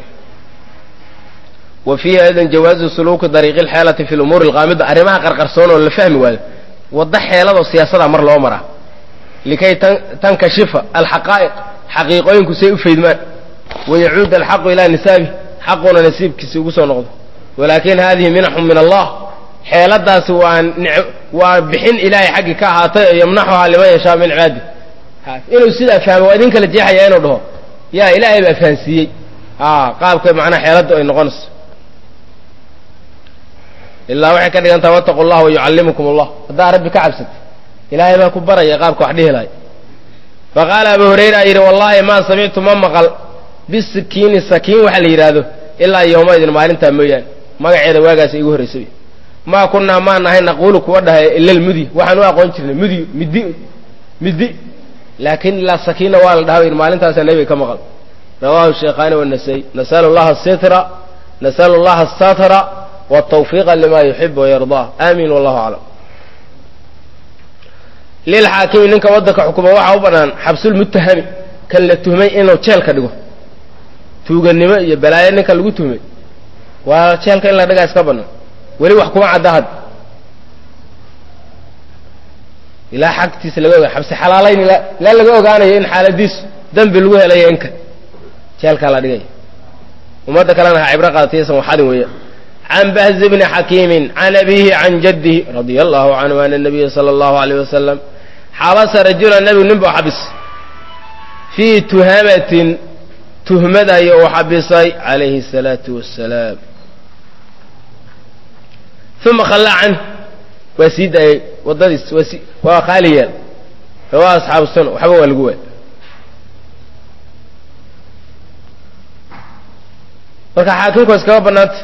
[SPEAKER 1] wa fiihi aydan jawaazu suluuki dariiqi alxeelati fi lumuuri alqaamida arrimaha qarqarsoon oo la fahmi waayo waddo xeeladoo siyaasadaa mar loo maraa likay tankashifa alxaqaa'iq xaqiiqooyinku say u faydmaan wayacuuda alxaqu ilaa nisaabi xaquna nasiibkiisi ugu soo noqdo walaakin hadihi minaxun min allah xeeladaasi waa bixin ilaahay xaggii ka ahaatay oo yamnaxuhaa liman yashaa min cibaadi inuu sidaa fahmo waa idin kala jeexaya inuu dhaho yaa ilaahay baa fahansiiyey qaabka macnaa xeeladda ay noqonayso ilaa waxay ka dhigan taha wattaqu llah wayucallimukum allah haddaa rabbi ka cabsata ilaahay baa ku baraya qaabka wax dhihi lahay faqaala abu hurayra yidhi wallahi maa samictu ma maqal bisikiini sakiin waxa la yidhaahdo ilaa yowmaydin maalintaa mooyaane magaceeda waagaas igu horraysay maa kunnaa maa nahay naquulu kuwa dhahay ila lmudi waxaan u aqoon jirnay midi laakiin ilaa sakiina waa la dhaha maalintaasaa nebiga ka maqal rawaahu sheekhaani wanasay nasalu llaha asitra nasalu llaha asatra wtawfiiqa lima yuxib wayardaa aamin wallahu aclam lilxaakimi ninka waddanka xukuma waxaa u bannaan xabsulmuttahami kan la tuhmay inuu jeelka dhigo tuugannimo iyo balaayo ninka lagu tuhmay waa jeelka in la dhigaa iska bannaan weli wax kuma cadda had ilaa xagtiisa laga ogaay xabsi xalaalayn ilaa laga ogaanayo in xaaladiisu dembi lagu helayo inka jeelkaa la dhigaya ummadda kalena ha cibro qaadatayasan waxadin weeya can bahz bni xakiimin can abiihi can jaddihi radia allahu canhu ana nabiya sala allahu alayh wasalam xabasa rajula nebigu nin buu xabis fii tuhamatin tuhmad ayuu u xabisay calayhi الsalaatu wassalaam uma khallaa canhu waa sii daayey waddadiis waa khaali yeel rawaa asxaabu sunan waxba waa lagu waay marka xaakimku waa iskaga bannaanta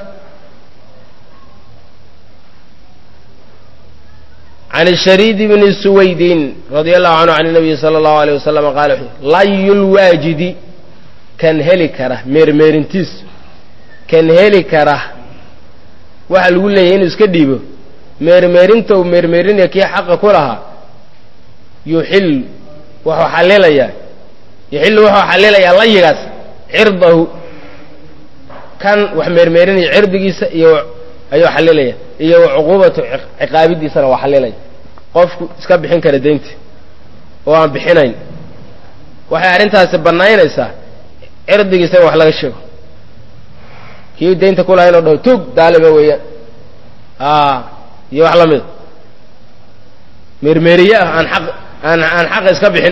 [SPEAKER 1] can shariid bni suwaydin radia allahu canhu can nabiyi sala allahu alayh wasalam qaala layulwaajidi kan heli kara meermeerintiis kan heli kara waxa lagu leeyahay inuu iska dhiibo meermeerinta uu meermeerinaya kii xaqa ku lahaa yuxillu wuxuu xallilayaa layigaas cirdahu kan wax meermeerinaya cirdigiisa iyo ayuu xallilaya iyo cuquubatu ciqaabidiisana waa xallilaya qofku iska bixin kara deynta oo aan bixinayn waxay arrintaasi bannaynaysaa cirdigiisa in wax laga sheego kii deynta ku lahaa inuu dhaho tuug daaliba weeyaan iyo wax la mida meermeeriye ah aan xaqa iska bixin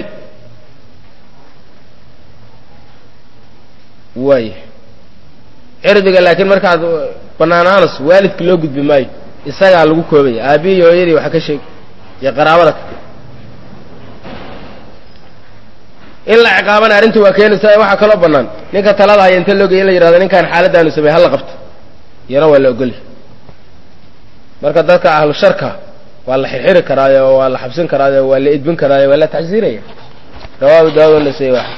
[SPEAKER 1] waay cirdiga laakiin markaad bannaanaanayso waalidka loo gudbi maayo isagaa lagu koobaya aabbihi iyo hooyadii waxa ka sheegi iyo qaraabada in la ciqaabana arrintii waa keenaysaa waxaa kaloo bannaan ninka talada haya inta loo geeya in la yidhahdo ninkaan xaaladdaanu sameey hala qabto iyana waa la ogolya marka dadka ahlu sharka waa la xirxiri karaayo waa la xabsin karaayo waa la edbin karaayo waa la taxsiiraya rawaahu daawud nasai waaxid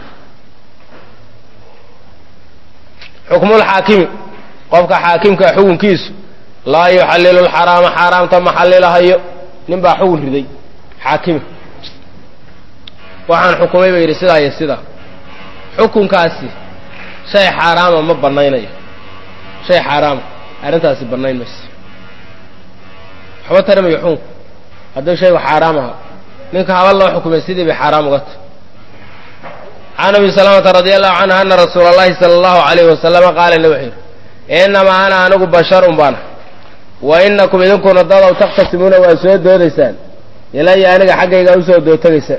[SPEAKER 1] xukmulxaakimi qofka xaakimka xukunkiisu laa yuxallilu lxaraama xaaraamta ma xallilahayo nin baa xugun riday xaakimi waxaan xukumay ba yidhi sidaa iyo sidaa xukunkaasi shay xaaraama ma bannaynayo shay xaaraama arrintaasi bannayn mayso waxba tarimayo xukunku hadduu shaygu xaaraam aha ninka haba loo xukumay sidii bay xaaraam uga tahy can abi salamata radi allahu canhu ana rasuula allahi sala allahu alayhi wasalama qaala wuxuu yidhi innamaa ana anigu basharun baana wa inakum idinkuna dadow takhtasimuuna waa soo doodaysaan ilaya aniga xaggaygaa usoo doodtegaysaan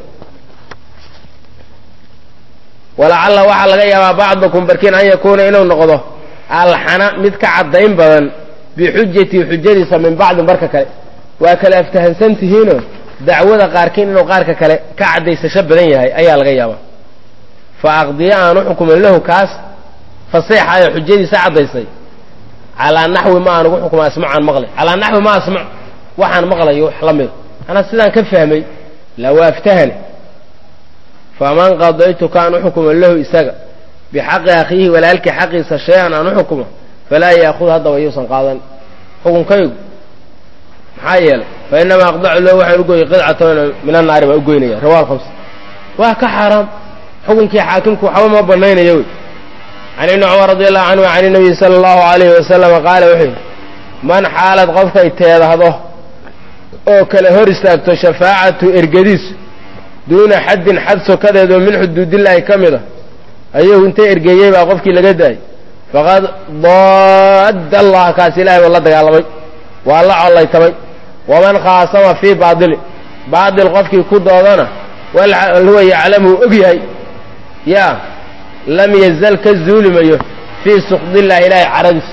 [SPEAKER 1] walacalla waxaa laga yaabaa bacdukum barkiin an yakuuna inuu noqdo alxana mid ka caddayn badan bixujatii xujadiisa min bacdin barka kale waa kale aftahansan tihiinoo dacwada qaarkiin inuu qaarka kale ka caddaysasho badan yahay ayaa laga yaabaa fa aqdiya aan u xukumin lahu kaas faseexayo xujadiisa caddaysay calaa naxwi ma aan ugu xukuma asmacaan maqlay calaa naxwi ma asmac waxaan maqlayo wax la mida anaa sidaan ka fahmay la waa aftahane faman qadaytu kaan u xukumo lahu isaga bixaqi akhiihi walaalkii xaqiisa shay-an aan u xukumo falaa yaakhud haddaba yuusan qaadan xukunkaygu maxaa yeelay fa inamaa aqdacu lahu waxaan ugoyay qidcatan min annaari baan ugoynaya rawahu alhamsa waa ka xaaraam xukunkii xaakimku waxba ma bannaynayo wey can ibni cumar radi allahu canhu can inabiyi sala allahu alayhi wasalama qaala wuxuu yidhi man xaalad qofkay teedahdo oo kale hor istaagto shafaacatu ergadiisu duuna xaddin xad sokadeedoo min xuduudillaahi ka mid a ayuu intay ergeeyey baa qofkii laga daayay faqad daadda allaha kaas ilahay buu la dagaalamay waa la collaytamay waman khaasama fii baadili baadil qofkii ku doodana huwa yaclamu og yahay yaa lam yazal ka zuulimayo fii suqdillahi ilaahay caradiisa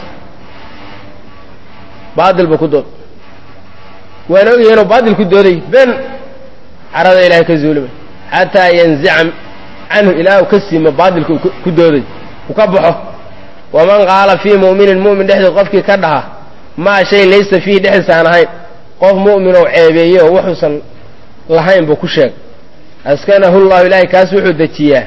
[SPEAKER 1] baadil buu ku dood waana og yahay inuu baadil ku dooday ben carada ilahay ka zuulimay xataa yanzica canhu ilaahu ka siimo baadilka ku dooday uu ka baxo waman qaala fii mu'minin mu'min dhexdeed qofkii ka dhaha maa shay laysa fiihi dhexdiisa aan ahayn qof mu'minow ceebeeye oo wuxuusan lahayn buu ku sheegay askanahu llahu ilaahay kaas wuxuu dejiyaa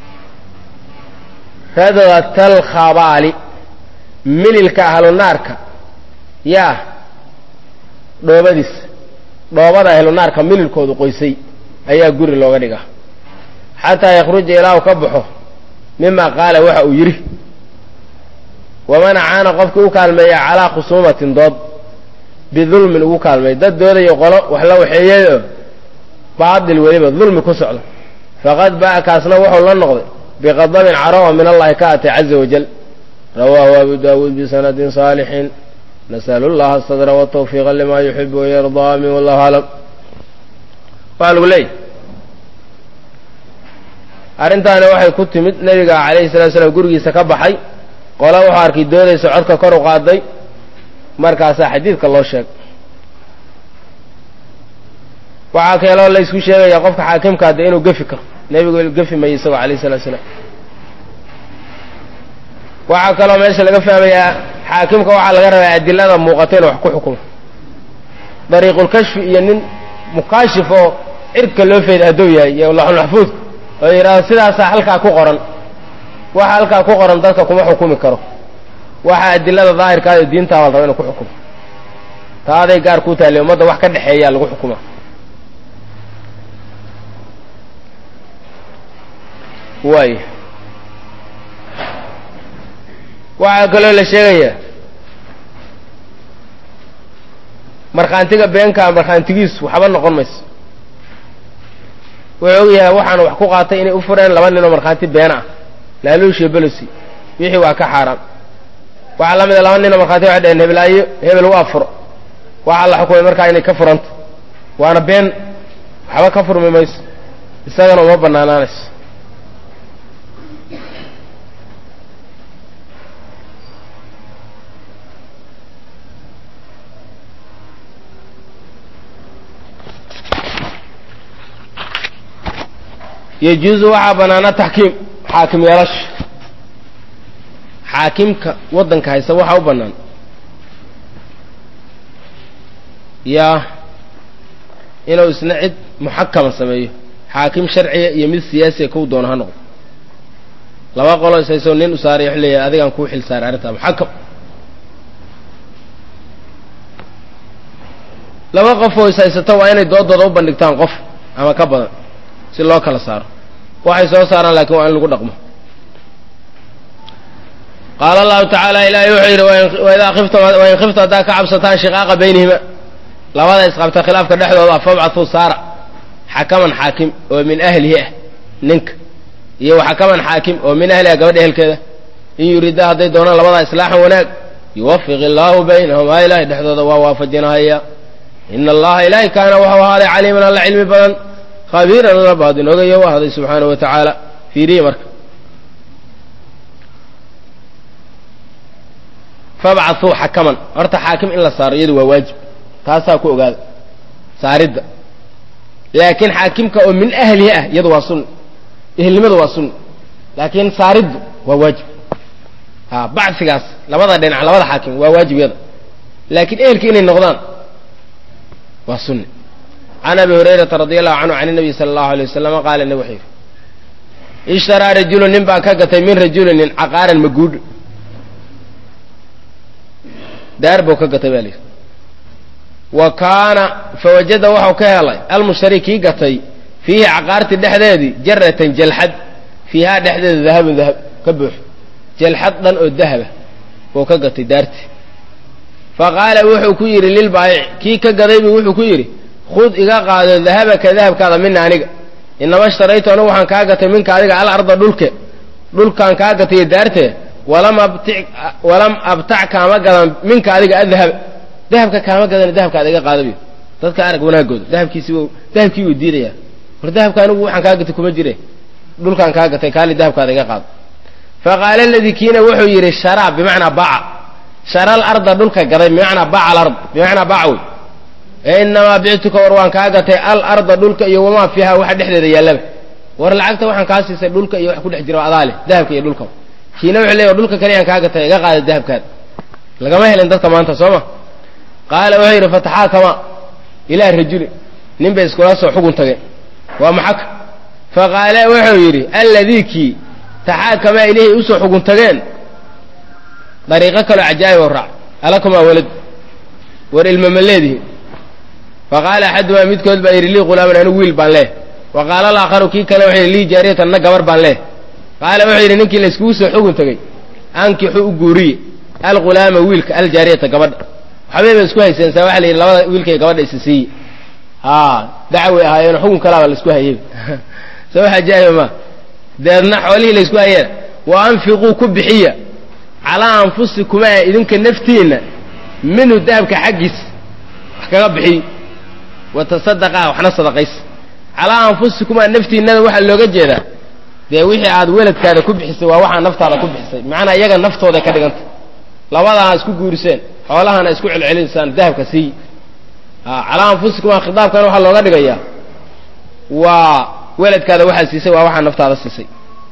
[SPEAKER 1] radgatal khabaali mililka ahlu naarka yaa dhoobadiisa dhoobada ahlu naarka mililkoodu qoysay ayaa guri looga dhigaa xataa yakhruja ilaahu ka baxo mima qaala waxa uu yidhi waman acaana qofkii u kaalmeeya calaa khusuumatin dood bidulmin ugu kaalmeey dad doodayo qolo wax la waxeeyayoo baadil weliba dulmi ku socdo faqad ba'a kaasna wuxuu la noqday biqadabin carowa min allahi ka atay caza wajal rawaahu abu daawuud bisanadin saalixin nasalu llaha asadra watawfiiqa lima yuxibu wayardaa amin wallahu aclam waxaa lagu leeyahy arrintaani waxay ku timid nebiga calayhi salatu slam gurigiisa ka baxay qola wuxuu arkay doodaysa codka kor u qaaday markaasaa xadiidka loo sheegay waxaa keeloo la isku sheegayaa qofka xaakimka hadde inuu gefi karo nebigu gefi mayay isagoo calayhi salatu salaam waxaa kaloo meesha laga fahmayaa xaakimka waxaa laga rabaa adilada muuqata inuu wax ku xukumo dariiqulkashfi iyo nin mukaashif oo cirka loo feeday hadduu yahay iyo laxulmaxfuudka oo yidhaahdo sidaasaa halkaa ku qoran waxa halkaa ku qoran dadka kuma xukumi karo waxa adilada daahirkaada diintaaba la raba inuu ku xukumo taaday gaar ku taallay ummadda wax ka dhexeeyaa lagu xukumaa waay waxaa kaloo la sheegayaa markhaantiga beenkaa markhaantigiisu waxba noqon mayso wuxuu og yahay waxaana wax ku qaatay inay u fureen laba ninoo markhaanti beena ah laaluushiyo belosi wixii waa ka xaaraan waxaa la mida laba ninoo markhaanti waxay dhaheen hebelaayo hebel waa furo waxaa la xukumay markaa inay ka furanta waana been waxba ka furmi mayso isagana uma bannaanaanayso yajuusu waxaa banaana taxkiim xaakim yeelash xaakimka waddanka haysa waxaa u bannaan yaa inuu isna cid muxakama sameeyo xaakim sharciga iyo mid siyaasiya kow doono ha noqdo laba qolo is haysoo nin u saaray wuxuu leeyahay adigaan kuu xil saaray arrintaa muxakam laba qof oo is haysato waa inay doodooda u bandhigtaan qof ama ka badan si loo kala saaro waxay soo saaraan laakiin waa in lagu dhaqmo qaala allahu tacaala ilaahay wuxuu yidhi wain khifta haddaa ka cabsataan shiqaaqa baynihima labada isqabta khilaafka dhexdooda fabcatuu saara xakaman xaakim oo min ahlihi ah ninka iyo xakaman xaakim oo min ahliha gabadha ehelkeeda in yuridaa hadday doonaan labadaa islaaxan wanaag yuwafiq illaahu baynahumaa ilaahay dhexdooda waa waafajinahaya ina allaha ilaahay kaana wuxuu ahaaday caliiman alla cilmi badan khabiiran alla baadin ogayo u ahday subxaanahu wa tacaala fiiriye marka fabcatuu xakaman horta xaakim in la saaro iyadu waa waajib taasaa ku ogaada saaridda laakiin xaakimka oo min ahlihi ah iyadu waa sunni ehelnimadu waa sunni laakiin saariddu waa waajib bacsigaas labada dhinac labada xaakim waa waajib yada laakiin ehelka inay noqdaan waa sunni can abi hurayrata radi allahu canhu can nabiy sala allahu alay wasalama qaala nabi wuxuu yidhi ishtaraa rajulun nin baa ka gatay min rajulin nin caqaaran maguudh daar buu ka gatay baa la yidhi wa kaana fawajada waxau ka helay almushtari kii gatay fiihi caqaarti dhexdeedii jaratan jalxad fiihaa dhexdeeda dahabun dahab ka buuxo jalxad dhan oo dahaba buu ka gatay daartii fa qaala wuxuu ku yidhi lilbaayici kii ka gadaybu wuxuu ku yidhi khud iga qaado dahabaka dahabkaada mina aniga inama ishtaraytu anigu waxaan kaa gatay minka adiga alarda dhulkaan kaa gatay daartee walam abtac kaama gadan minka adiga adahab dahabka kaama gadan dahabkaada iga qaadabiyo dadka arag wanaagooda dahabkii wuu diidayaa war dahabka anigu waxaan kaa gatay kuma jire dhulkaan kaa gatay kaali dahabkaada iga qaado faqaala aladii kiina wuxuu yidhi sharaa bimacnaa baca shara alarda dhulka gaday bimacnaa baca alard bimacnaa baca wey ee inamaa bictuka war waan kaa gatay alarda dhulka iyo wamaa fiiha waxa dhexdeeda yaallaba war lacagta waxaan kaa siisay dhulka iyo wax ku dhex jira adaale dahabka iyo dhulka kiina wuxuu leeyahy dhulka kaliyaan kaa gatay iga qaada dahabkaada lagama helin dadka maanta soo ma qaala wuxuu yidhi fataxaakama ilaa rajuli nin bay iskula soo xugun tageen waa maxaka faqaala wuxuu yidhi alladii kii taxaakamaa ilihii usoo xugun tageen dariiqo kaloo cajaa'ib oo raac alakumaa walad war ilma ma leedihi faqaala axadumaa midkood baa yidhi lii qulaaman anigu wiil baan leeh wa qaala alaakharu kii kale wuxuu yidhi lii jaariyatan na gabar baan leeh qaala wuxuu yidhi ninkii layskugu soo xugun tegey ankixuu u guuriye alghulaama wiilka aljaariyata gabadha waxbay bay isku hayseensaa waxa la yidhi labada wiilkay gabadha isa siiye dacway ahaayeen xugun kalaaba laisku hayey soo waxa jaahiba ma deedna xoolihii laysku hayeen wa anfiquu ku bixiya calaa anfusikumaa idinka naftiinna minhu dahabka xaggiis wax kaga bixiy watasadaqaa waxna sadaqays calaa anfusikumaa naftiinnada waxaa looga jeedaa dee wixii aad weladkaada ku bixisay waa waxaa naftaada ku bixisay macnaa iyaga naftooday ka dhiganta labadana isku guuriseen xoolahana isku celcelinsaan dahabka siiy calaa anfusikumaa khitaabkan waxaa looga dhigayaa waa weladkaada waxaad siisay waa waxaa naftaada siisay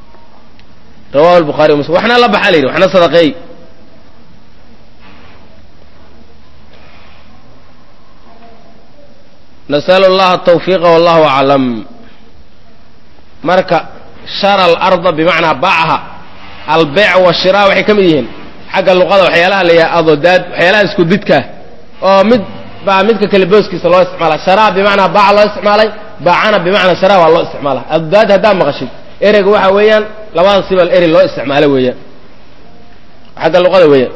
[SPEAKER 1] rawahu albukhaari wa muslim waxna la baxa la yidhi waxna sadaqeey nasalu allaha atawfiiqa wallahu aclam marka shara alarda bimacnaa bacaha albeyc washiraa waxay ka mid yihiin xagga luqada waxyaalaha la yidhaha adodaad waxyaalaha isku didkaa oo mid baa midka kale booskiisa loo isticmaala sharaa bimacnaa baca loo isticmaalay bacana bimacnaa sharaa waa loo isticmaala adodaad haddaa maqashid ereyga waxa weeyaan labada sibal erey loo isticmaalo weeyaan xagga luqada weeyaan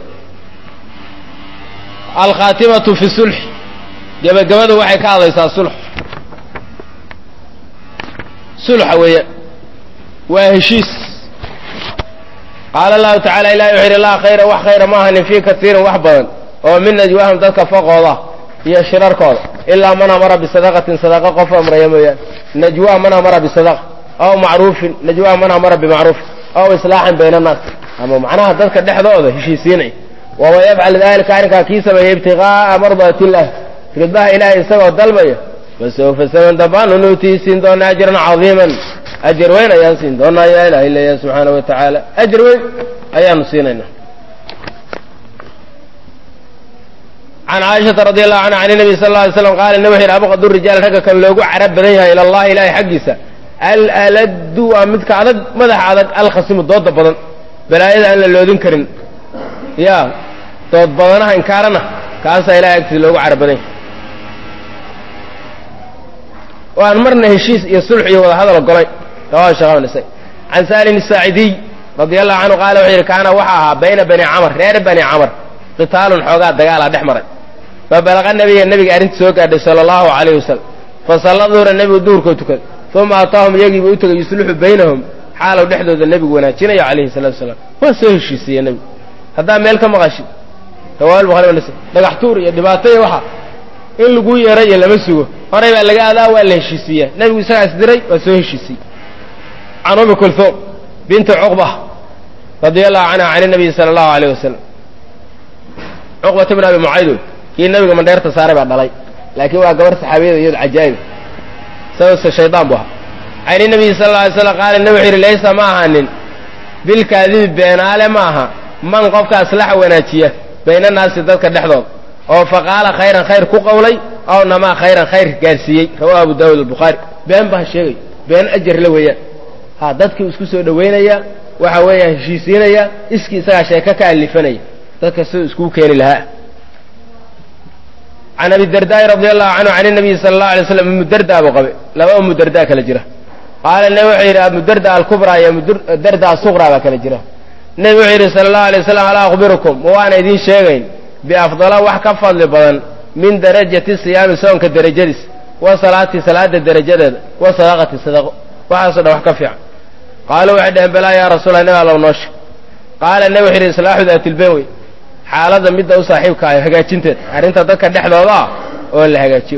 [SPEAKER 1] alkhaatimatu fi sulx gebagabadu waxay ka hadlaysaa sulxa weeyaan waa heshiis qaala allahu tacala ilahi wuxuu yidhi laa khayra wax khayra ma ahanin fii kasiirin wax badan oo min najwaahum dadka faqooda iyo shirarkooda ilaa man amara bisadaqatin sadaqa qof amraya mooyaane najwaa man amara bisadaqa aw macruufin najwaa man amara bimacruufin aw islaaxin bayna annaas ama macnaha dadka dhexdooda heshiisiinay waman yafcal dalika arrinkaa kii sameeyey ibtiqaa'a mardaati illah ridbaha ilaahay isagoo dalbaya fasawfa saman dambaanu nuutiisiin doona ajran cadiiman أجر وين أيان سين دونا يا إله إلا يا سبحانه وتعالى أجر وين أيان سيننا. عن عائشة رضي الله عنها عن النبي صلى الله عليه وسلم قال النبي أبغض الرجال رجع كان لو عرب بدنها إلى الله إلهي حقيسة الألد ومدك عدد مدح عدد الخصم الضد بدن بلا إذا أن لو ذكرن يا ضد بدنها إنكارنا كاسة إلهي حقيسة لو عرب بدنها وأمرنا هشيس يصلح يوضع هذا القرآن رواه الشيخ النسائي. عن سالم الساعدي رضي الله عنه قال وحير كان وحاها بين بني عمر غير بني عمر قتال حوغات دقال دحمر فبلغ النبي أرنت سوق صلى الله عليه وسلم فصلى ظهر النبي الدور كوتك ثم أعطاهم يجب يصلح بينهم حاله دحدود النبي وناتشنا عليه الصلاة والسلام وسوي الشيء النبي هذا مالك مغاشي رواه البخاري والنسائي دغحتور يا دباتي وحا in lagu yeeray lama sugo horay baa laga aadaa waa la heshiisiyaa nabigu isaga isdiray waa soo heshiisay an Umm Kulthum bint Uqbah radiyallahu anha an nabi sallallahu alayhi wasallam Uqbah ibn Abi Mu'ayd kii nabiga mandheerta saaray baa dhalay laakiin waa gabar saxaabiyada iyo ajaayib sababta shaydaan buu ay nabi sallallahu alayhi wasallam qaal nabi laysa ma ahanin bil kaadib beenaale maaha man qofka aslax wanaajiya bayna naas dadka dhexdood oo faqala khayran khayr ku qawlay aw nama khayran khayr gaarsiiyay rawahu Abu Dawud al-Bukhari been baa sheegay been ajir la weeyaan ha dadkii isku soo dhaweynaya waxa weeyaan heshiisinaya iskii isaga sheeka ka alifanaya dadka soo isku keenay laha عن أبي الدرداء رضي الله عنه عن النبي صلى الله عليه وسلم أم الدرداء أبو قبي لا أم الدرداء كلا جرا قال النبي أم الدرداء الكبرى يا الدرداء الصغرى كلا جرا النبي صلى الله عليه وسلم ألا أخبركم وأنا يدين شيئين بأفضل وحكا فضل بدن من درجة الصيام سواء كدرجة وصلاة صلاة الدرجة وصدقة الصدقة وحصل وحكا فيها قالوا عندهم بلا يا رسول الله لو نش قال النبي صلاح ذات البوي حالة مدة صاحبك هجاجنت أنت ذكر نحن الله ولا هجاجيو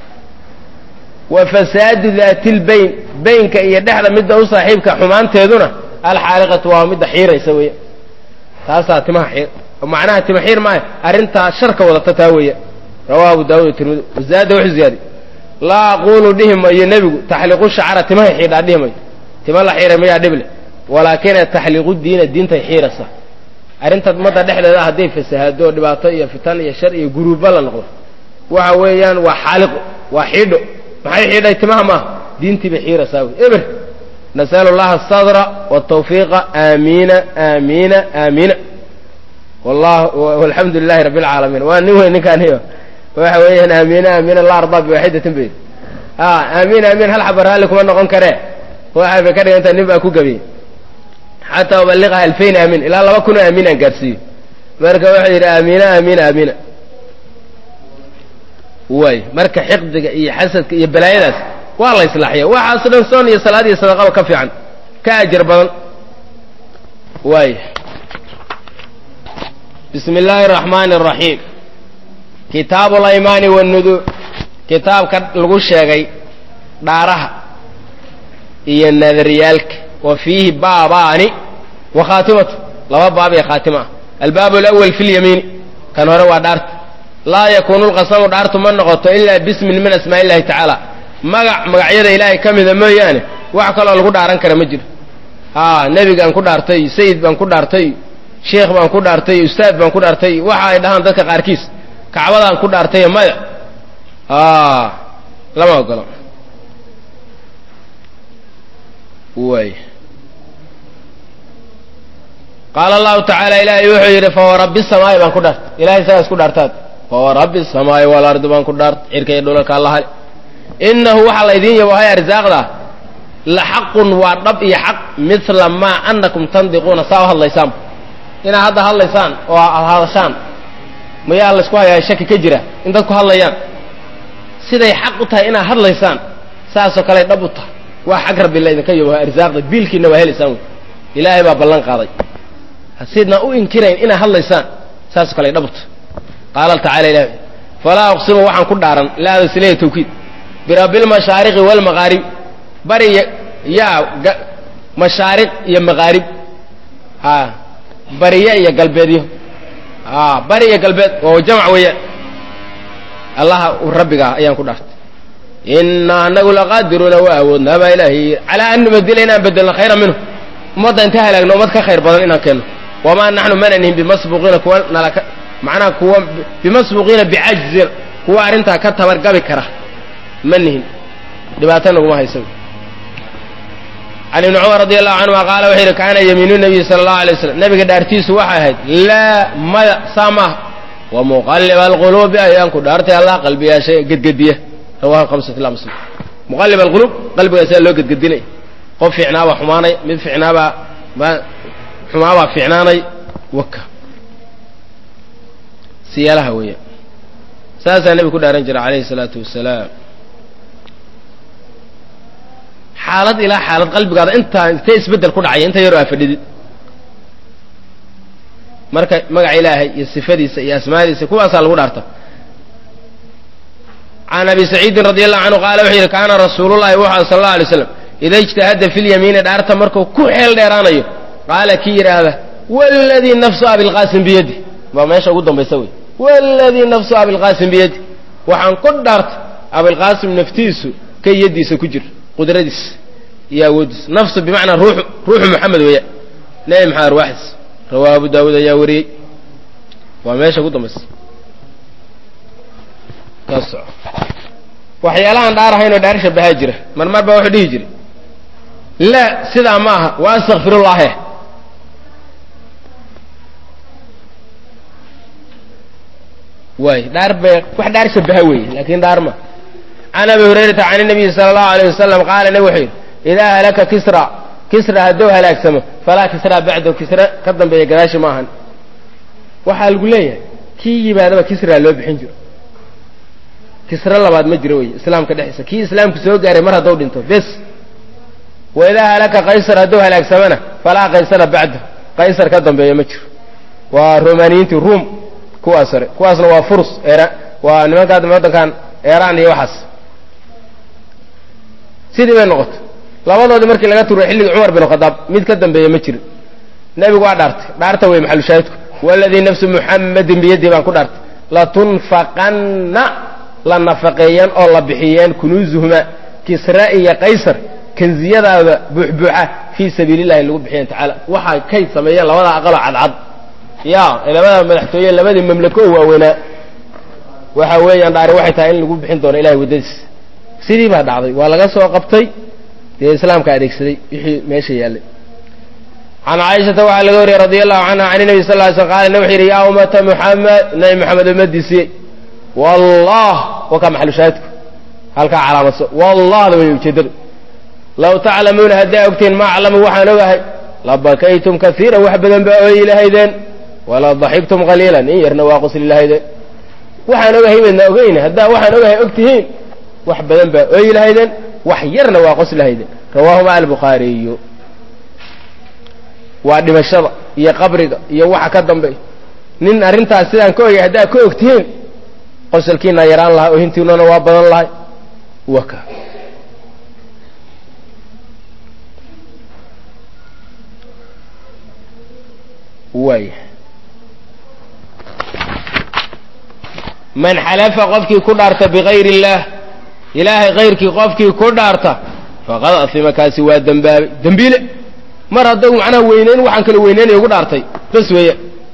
[SPEAKER 1] وفساد ذات البين بينك يدحل مدة صاحبك حمان تهذنا الحالقة ومدة حيرة يسوي تاسع تمحير ومعناها تمحير معي أرنت شركة ولا تتاوية رواه أبو داود الترمذي وزاد وحزيادي لا أقول بهم أي نبي تحلقوا الشعر تمحير عليهم تملا حيرة مياه دبلة ولكن تحلقوا الدين تحير صح أرنت مدة دحلة ذا هدي في السهادو دباطية فتانية شرعية جروبا لنقول وحويان وحالق وحيدو محي حيدة تماما دينتي بحيرة ساوي إبر نسأل الله الصدر والتوفيق آمين آمين آمين والله والحمد لله رب العالمين وأنه إن كان هي وحويان آمين آمين الله رضى بواحدة بيت آمين آمين هل حبرها لكم أنه قنكره وحي فكره أنت نبقى كوكبي حتى أبلغها 2000 آمين إلا الله كنا آمين أنكرسي مركا واحد آمين آمين آمين واي مركا حقدك إيه حسدك إيه بلايناس والله يصلحيه وحاصل صوني صلاة صدقة وكفي عن كأجر بدن واي بسم الله الرحمن الرحيم كتاب الأيمان والنذور كتاب كالغشة دارها إيه النذريالك وفيه بابان وخاتمة لو باب يا خاتمة الباب الأول في اليمين كان هو دارت لا يكون القسم دارت من نقطة إلا باسم من اسماء الله تعالى مقعيد إلهي كم إذا ما يعني وعقل الله دارن كرم مجر نبي كان كدارتي سيد كان كدارتي شيخ كان كدارتي أستاذ كان كدارتي وحا دهان ذاك قاركيس كعبة كان كدارتي ما لما أقول وي قال الله تعالى إلهي يوحي فورب السماء بان كدارت إلهي سيس كدارتات فورب السماء والأرض بان كدارت إركي يدولك الله إنه وحل إذين يوهي أرزاق له لحق والرب يحق مثل ما أنكم تنطقون ساوها الله يسام إن هذا الله يسان وهذا شان ما يالله سكوها يا شك كجرة إن تكو الله يان سيدا يحقتها إن هذا الله يسان ساسو كلا يدبطها وحقر بالله إذا كان يوهي أرزاق له بيلكي إنه هل يسان إلهي باب الله قاضي سيدنا إنكرين إن هذا الله يسان ساسو كلا يدبط قال تعالى إلهي فلا أقسم وحن كدارا لا سليه توكيد برب المشارق والمغارب بري يا مشارق يا مغارب بري يا قلبي بري يا قلبي وهو جمع ويا الله وربك أيام كدارت inaa anagu laqaadiruuna waa awoodnaa baa ilaahay calaa an nubadila inaan bedelno khayra minhu ummadda inta halaagno ummad ka khayr badan inaan keenno wamaa naxnu mana nihin bimasbuuqiina kuwa nalaka macnaha kuwa bimasbuuqiina bicajzin kuwa arrintaa ka tabargabi kara ma nihin dhibaato naguma haysa can ibni cumar radi allahu canhuma qaala wuxuu yidhi kaana yamiinu nabiyi sala allahu alay waslam nabiga dhaartiisu waxay ahayd laa maya saa maaha wa muqalliba alquluubi ayaan ku dhaartay allah qalbiyaasha gedgediya rawahu alkhamsatu ila muslim muqallib alquluub qalbigaasaa loo gedgedinay qof fiicnaabaa xumaanay mid fiicnaabaa xumaabaa fiicnaanay waka siyaalaha weeya saasaa nebigu ku dhaaran jira calayhi salaatu wasalaam xaalad ilaa xaalad qalbigaada intee isbeddel ku dhacaya inta yaroo aa fadhidid marka magaca ilaahay iyo sifadiisa iyo asmaadiisa kuwaasaa lagu dhaarta can abi saciidin radi allahu canhu qaala wuxuu yidhi kaana rasuulullahi wuxuu sal allau alay slam ida ijtahada fi lyamiini dhaarta markuu ku xeel dheeraanayo qaala kii yidhaahda waladii nafsu abilqaasim biyadi waa meesha ugu dambaysa wey waladii nafsu abilqaasim biyadi waxaan ku dhaarta abilqaasim naftiisu ka yadiisa ku jir qudradiis iyo awoodiis nafsu bimacnaa ruuxu moxamed weeya nebi maxamed arwaaxis rawaa abu daawuud ayaa wariyey waa meesha ugu dambaysa ka soco waxyaalahaan dhaarahaynoo dhaar shabahaa jira marmar baa wuxuu dhihi jiray laa sidaa ma aha wa astakfirullaahe waay dhaar bay wax dhaar shabaha weeye laakiin dhaar ma can abi hurayrata can inabiyi sala allahu alayh wasalam qaala nabi wuxuu yidhi idaa halaka kisra hadduu halaagsamo falaa kisraa bacdahu kisra ka dambeeya gadaashi ma ahan waxaa lagu leeyahay kii yimaadaba kisraa loo bixin jiro kisra labaad ma jiro wey islaamka dhexdiisa kii islaamku soo gaaray mar hadduu dhinto bes wa idaa halaka qaysar hadduu halaagsamana falaa qaysara bacdahu qaysar ka dambeeya ma jiro waa romaniyiintii ruum kuwaas hore kuwaasna waa furs waa nimanka hadda waddankan eeraan iyo waxaas sidii bay noqotay labadoodii markii laga turay xilligii cumar bin khadaab mid ka dambeeya ma jirin nebigu waa dhaartay dhaarta wey maxalushaahidku waladii nafsu muxammadin biyadii baan ku dhaartay latunfaqanna la nafaqeeyeen oo la bixiyeen kunuuzuhuma kisra iyo qaysar kanziyadaada buuxbuuxa fii sabiilillahi lagu bixiyeen tacaala waxay kay sameeyeen labada aqaloo cadcad ya labada madaxtooye labadii mamlako oo waaweynaa waxa weeyaan dhaari waxay tahay in lagu bixin doono ilahay waddadiis sidii baa dhacday waa laga soo qabtay dee islaamka adeegsaday wixii meesha yaallay can caaishata waxaa laga wariyey radi allahu canha can nabi sal ly slm qaala wuxuu yidhi yaa ummata muxamed nabi maxamed ummadiisii wallah wa kaa maxalushaahidku halkaa calaamadso wallahda way ujeeddada law taclamuuna haddaa ogtiin ma aclamu waxaan ogahay labakaytum kaiiran wax badan baa ooyi lahaydeen wala daxiktum qaliilan in yarna waa qosli lahaydeen waxaan ogahay baydna ogeyne haddaa waxaan ogahay og tihiin wax badan baa ooyi lahaydeen wax yarna waa qosli lahaydeen rawaahuma albukhaariyu waa dhimashada iyo qabriga iyo waxa ka dambeeya nin arrintaas sidaan ka ogay haddaa ka og tihiin qosalkiina yaraan lahay oo hintiinuna waa badan lahay waka waaya man xalafa qofkii ku dhaarta bikayr illaah ilaahay kayrkii qofkii ku dhaarta faqad asima kaasi waa dembaabay dembiile mar haddau macnaha weyneyn waxaan kala weyneynayo ugu dhaartay bas weeya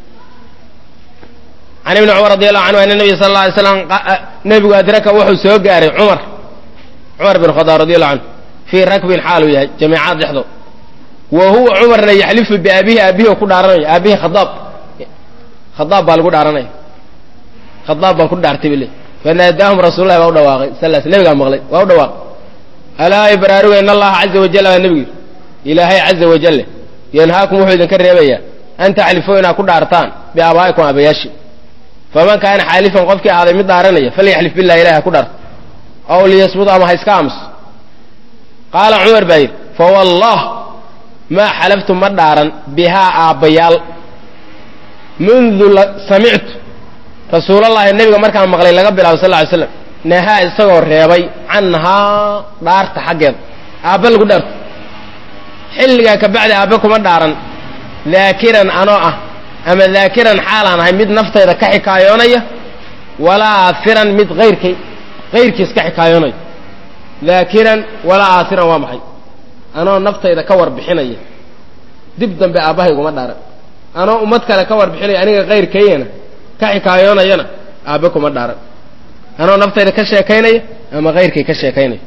[SPEAKER 1] can ibni cumar radi allahu canhu ana nabiy sala alla alay slam nebigu adraka wuxuu soo gaaray cumar bin khadaab radi allahu canhu fii rakbin xaaluu yahay jamiicad dhexdood wa huwa cumarna yaxlifu biaabihi aabbihi oo ku dhaaranayo aabbihi khadaab baa lagu dhaaranaya khadaab baan ku dhaartay bale fanaadaahum rasuulullahi waa u dhawaaqay sal nebigaa maqlay waa u dhawaaqay alaa ibraaruga in allaha caza wajal baa nebigu yidhi ilaahay caza wajalle yanhaakum wuxuu idinka reebayaa an taxlifuu inaad ku dhaartaan biaabaa'ikum aabayaashi faman kaana xaalifan qofkii ahaaday mid dhaaranaya falyaxlif billahi ilahi ha ku dhaarto aw liyasmud ama ha iska aamuso qaala cumar baa yidhi fawallah maa xalaftu ma dhaaran bihaa aabbayaal mundu samictu rasuulallahi nebiga markaan maqlay laga bilaabo sal ly slam nahaa isagoo reebay canhaa dhaarta xaggeeda aabba lagu dhaarto xilligaa ka bacdi aabbe kuma dhaaran daakiran anoo ah ama daakiran xaalaan ahay mid naftayda ka xikaayoonaya walaa aafiran mid kayrkiis ka xikaayoonaya daakiran walaa aasiran waa maxay anoo naftayda ka warbixinaya dib dambe aabbahayguma dhaaran anoo ummad kale ka warbixinaya aniga kayrkaygana ka xikaayoonayana aabbe kuma dhaaran anoo naftayda ka sheekaynaya ama kayrkay ka sheekaynaya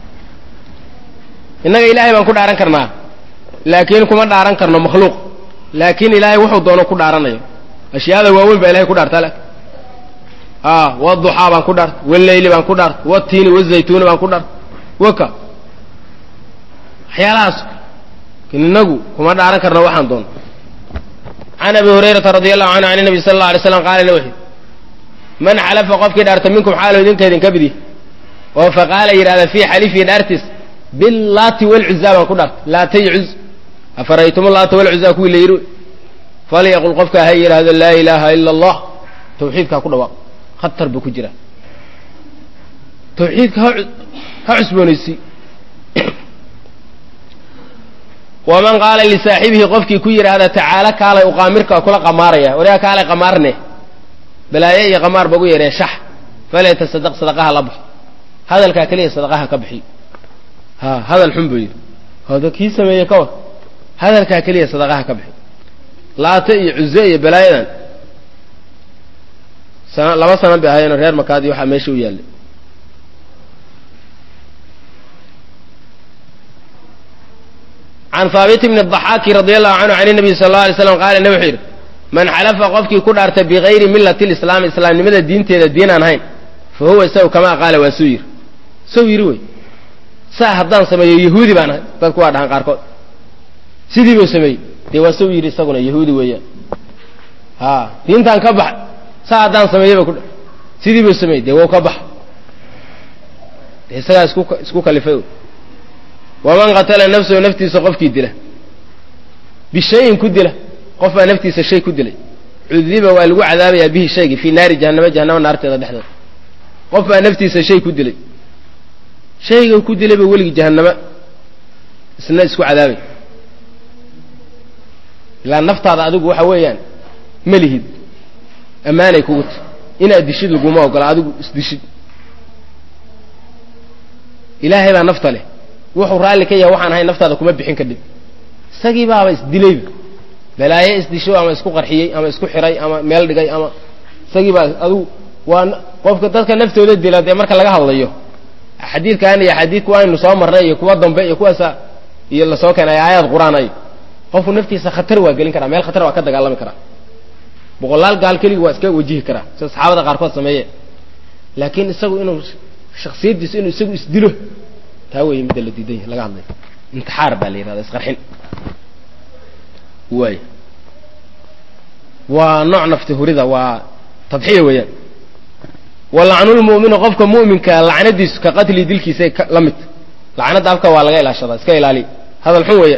[SPEAKER 1] innaga ilaahay baan ku dhaaran karnaa laakiin kuma dhaaran karno makhluuq laakiin ilaahay wuxuu doono ku dhaaranayo ashyaada waaweyn baa ilahay ku dhaartaa laakiin waduxaa baan ku dhaartay wallayli baan ku dhaartay watiini wazaytuuni baan ku dhaartay waka waxyaalahaas inagu kuma dhaaran karna waxaan doono can abi hurayrata radi allahu canhu can nabi sala alla alay slam qaala wuxuu man xalafa qofkii dhaarta minkum xaalo idinka idinka bidi oo faqaala yidhahda fii xalifii dhaartiis billaati walcuzaa baan ku dhaartay laata iyo cuz afaraytum laata walcuzaa kuwii la yidhi falyaqul qofka ha yidhaahdo laa ilaaha ila allah tawxiidkaa ku dhawaaq khatar buu ku jiraa tawxiidka ha cusboonaysi waman qaala lisaaxibihi qofkii ku yidhaahda tacaala kaalay uqaamirka kula qamaaraya wariga kaalay qamaarne balaaye iyo qamaar bagu yeeree shax falyatasadaq sadaqaha la baxo hadalkaa keliya sadaqaha ka bixiyo hadal xun buu yidhi hada kii sameeye ka war hadalkaa keliya sadaqaha ka bixiyo laata iyo cuze iyo balaayadan laba sana bay ahaayeenoo reer makaadi waxaa meesha u yaallay can haabit bni daxaaki radi allahu canhu can nabiy sala alla alay slam qaala ne wuxuu yidhi man xalafa qofkii ku dhaarta bigayri millati lislaami islaamnimada diinteeda diin aan ahayn fa huwa isagu kamaa qaala waa suu yidhi sow yidhi wey saa haddaan sameeyo yahuudi baan ahay dadku waa dhahan qaarkood sidii buu sameeyey dee waa sow yidhi isaguna yahuudi weeyaan diintaan ka baxay saa haddaan sameeyey ba ku sidii buu sameeyey dee wou ka baxa dee isagaa isku kalifay waman qatala nafsahu naftiisa qofkii dila bishayin ku dila qof baa naftiisa shay ku dilay cudiba waa lagu cadaabayaa bihi shaygii fii naari jahannama naarteeda dhexdeeda qof baa naftiisa shay ku dilay shayga ku dilay ba weligii jahannama isna isku cadaabay ilaa naftaada adigu waxa weeyaan ma lihid ammaanay kugu ta inaad dishid laguma ogola adigu isdishid ilaahay baa nafta leh wuxuu raalli ka yahay waxaan ahay naftaada kuma bixin kadib isagii baaba isdilayba balaaye isdisho ama isku qarxiyey ama isku xiray ama meel dhigay ama isagii baa adigu waa qofka dadka naftooda dila dee marka laga hadlayo xadiidkan iyo xadiidku aynu soo marnay iyo kuwa dambe iyo kuwaasa iyo lasoo keenay aayad qur'aan ay qofku naftiisa khatar waa gelin karaa meel khatar waa ka dagaalami karaa boqolaal gaal keligii waa iska wajihi karaa sida saxaabada qaarkood sameeyeen laakiin isagu inuu shakhsiyadiisa inuu isagu isdilo taa weeye midda la diidan yahay laga hadlayo intixaar baa la yidhahdaa isqarxin waay waa nooc nafti hurida waa tadxiya weeyaan walacnulmu'minu qofka mu'minka lacnadiisu ka qatli dilkiisay la mid lacnada afka waa laga ilaashadaa iska ilaaliya hadal xun weeyaan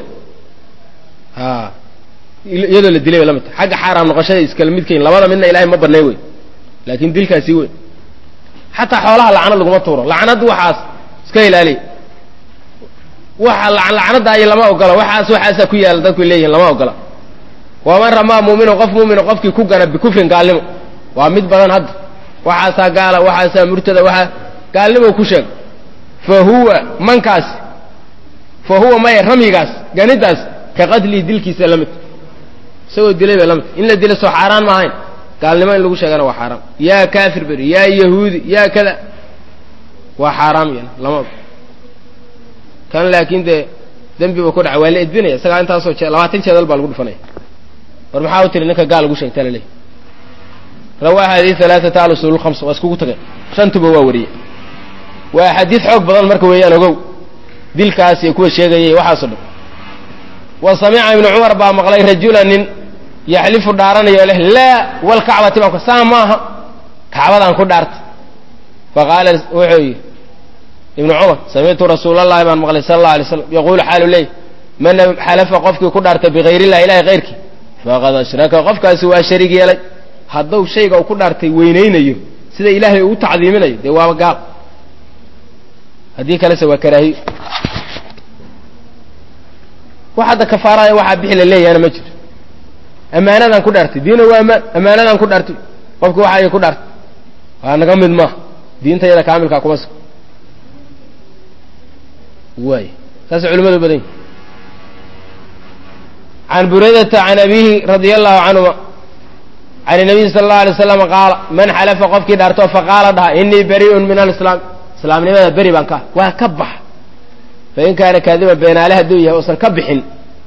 [SPEAKER 1] iyadoo la dilay bay la mid tahay xagga xaaraam noqoshada iskala midkayn labada midna ilaahay ma banay wey laakiin dilkaasii wey xataa xoolaha lacnad laguma tuuro lacnad waxaas iska ilaaliya waxa lacnada ay lama ogola waxaasaa ku yaala dadku leeyihiin lama ogola waman ramaa mu'minu qof mu'mina qofkii ku gana bikufrin gaalnimo waa mid badan hadda waxaasaa gaala waxaasaa murtada waxaa gaalnimo ku sheeg fa huwa maya ramyigaas ganidaas ka qadlii dilkiisa la mid isagoo dilay bay la mid in la dila soo xaaraan ma ahayn gaalnimo in lagu sheegana waa xaaraam yaa kaafir beri yaa yahuudi yaa kada waa xaaraam yan lama kan laakiin dee dembiba ku dhaca waa la edbinaya isagaa intaasoo 20 jeedal baa lagu dhufanaya war maxaa u tiri ninka gaal lagu sheegtaa la leeyahy rawaa hadii 3 al-usul 5 waa iskugu tagay shantuba waa wariyay waa xadiid xoog badan marka weeyaan ogow dilkaas iyo kuwa sheegayay waxaasoo dhan wa sami'a ibn umar baa maqlay rajulan yaxlifu dhaaranayo leh laa wal kacbati baa ku saamaha kacbadan ku dhaartay faqala wuxuu yiri ibn umar sami'tu rasuulallahi baan maqlay sallallahu alayhi wasallam yaqulu halu lay man halafa qofkii ku dhaartay bighayri la ilaha ghayrki faqad ashraka qofkaasi waa shariig yeelay hadduu shayga uu ku dhaartay weynaynayo sida ilaahay uu tacdiiminayo dee waa gaal haddii kale se waa karaahiyo waxaada kafaaraya waxaa bixi la leeyahana ma jiro ammaanadan ku dhaartay diina waa ammaanadan ku dhaartay qofki waxa ay ku dhaartay waa naga mid maaha diinta yada kaamilkaa kuma sugo waay saas culimadu badan can buraydata can abihi radia allahu canhuma can nabiy sala allahu alay wasalam qaala man xalafa qofkii dhaarto faqaala dhaha inii bari'un min alislaam islaamnimada beri baan ka waa ka bax fain kaana kaadiba beenaale hadduu yahay uusan ka bixin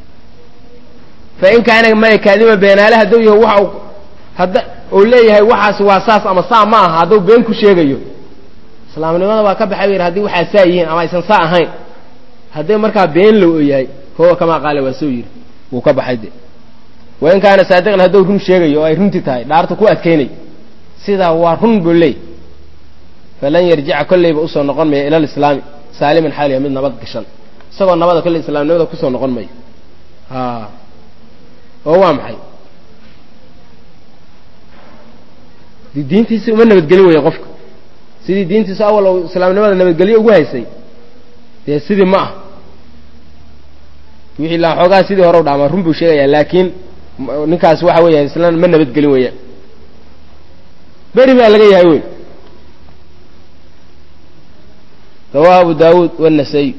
[SPEAKER 1] fain kaana may kaadiba beenaale hadduu yahay waxa hadda uu leeyahay waxaas waa saas ama saa ma aha hadduu been ku sheegayo islaamnimada waa ka baxay bayr haddii waxaa saa yihiin ama aysan saa ahayn haddii markaa been loo yahay huwa kamaa qaala waa soo yidhi wuu ka baxay de wain kaana saadiqan hadduu run sheegayo oo ay runtii tahay dhaarta ku adkaynay sidaa waa run buu leey falan yarjica kollayba usoo noqon maya ila alislaami saaliman xaaliya mid nabad gashan isagoo nabada kolley islaamnimada kusoo noqon mayo oo waa maxay diintiisi uma nabadgelin weeye qofka sidii diintiisa awal oo islaamnimada nabadgelyo ugu haysay dee sidii ma ah wixii la xoogaa sidii hore u dhaamaa run buu sheegayaa laakiin ninkaas waxa weeya islaan ma nabadgelin weeyaan beri baa laga yahay wey rawaahu abu daawuud waannasaa'i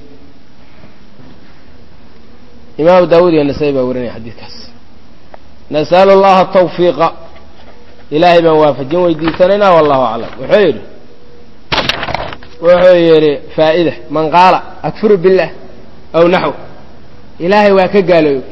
[SPEAKER 1] imaam abu daawuud iyo nasaa'i baa warinaya xadiidkaas nas'alu allaha atawfiiqa ilaahay baan waafajin weydiisanaynaa wallahu aclam wuxuu yidhi faa'ida man qaala akfuru billah aw naxw ilaahay waa ka gaalooy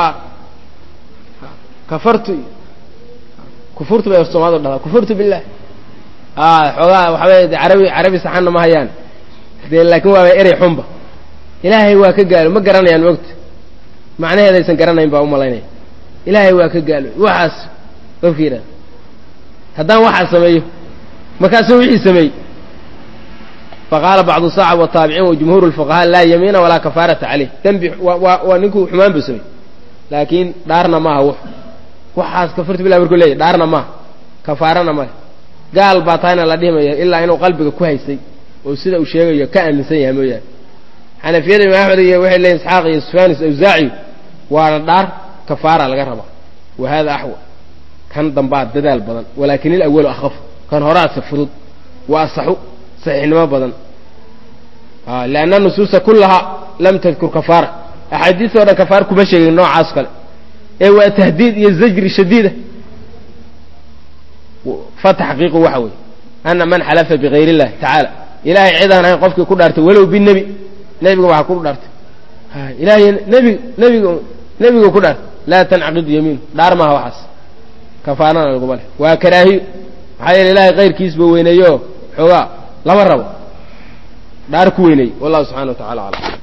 [SPEAKER 1] kafartu kufurtu bay soomaalida dhahaa kufurtu billah xoogaa waxawey carabi saxanna ma hayaan dee laakiin waaba erey xunba ilaahay waa ka gaalo ma garanayaan mogta macnaheeda aysan garanayn baa u malaynaya ilaahay waa ka gaalo waxaas qofka yidhahda haddaan waxaa sameeyo markaasuu wixii sameeyey faqaala bacdu saxab wataabiciin wajumhuur lfuqahaa laa yamiina walaa kafaarata caleyh dembi waa ninkuu xumaan buu sameey laakiin dhaarna maaha waxaas kafartu billah markuu leeyahy dhaarna maaha kafaarana male gaal baa tahayna la dhihimaya ilaa inuu qalbiga ku haysay oo sida uu sheegayo ka aaminsan yahay mooyaane xanafiyada imaam axmed iyo waxay leeyihin isxaaq iyo sufyaanis awsaaci waana dhaar kafaara laga rabaa wa hada axwa kan dambaa dadaal badan walaakin ilawalu akhafu kan horaadsa fudud wa asaxu saxiixnimo badan lianna nusuusa kullahaa lam tadkur kafaara axaadiis oo dhan kafaara kuma sheegin noocaas kale ee waa tahdiid iyo zajri shadiida fa taxqiiqu waxa weeye ana man xalafa bigayr illahi tacaala ilaahay cidaan ahayn qofkii ku dhaartay walow binebi nebiga waxaa ku dhaartay ilaahay nebigu ku dhaartay laa tancaqidu yamiinu dhaar maaha waxaas kafaarana laguma leh waa karaahiyo maxaa yeele ilaahay kayrkiisba weyneeyo xoogaa lama rabo dhaar ku weyneey wallahu subxana wa tacala aclam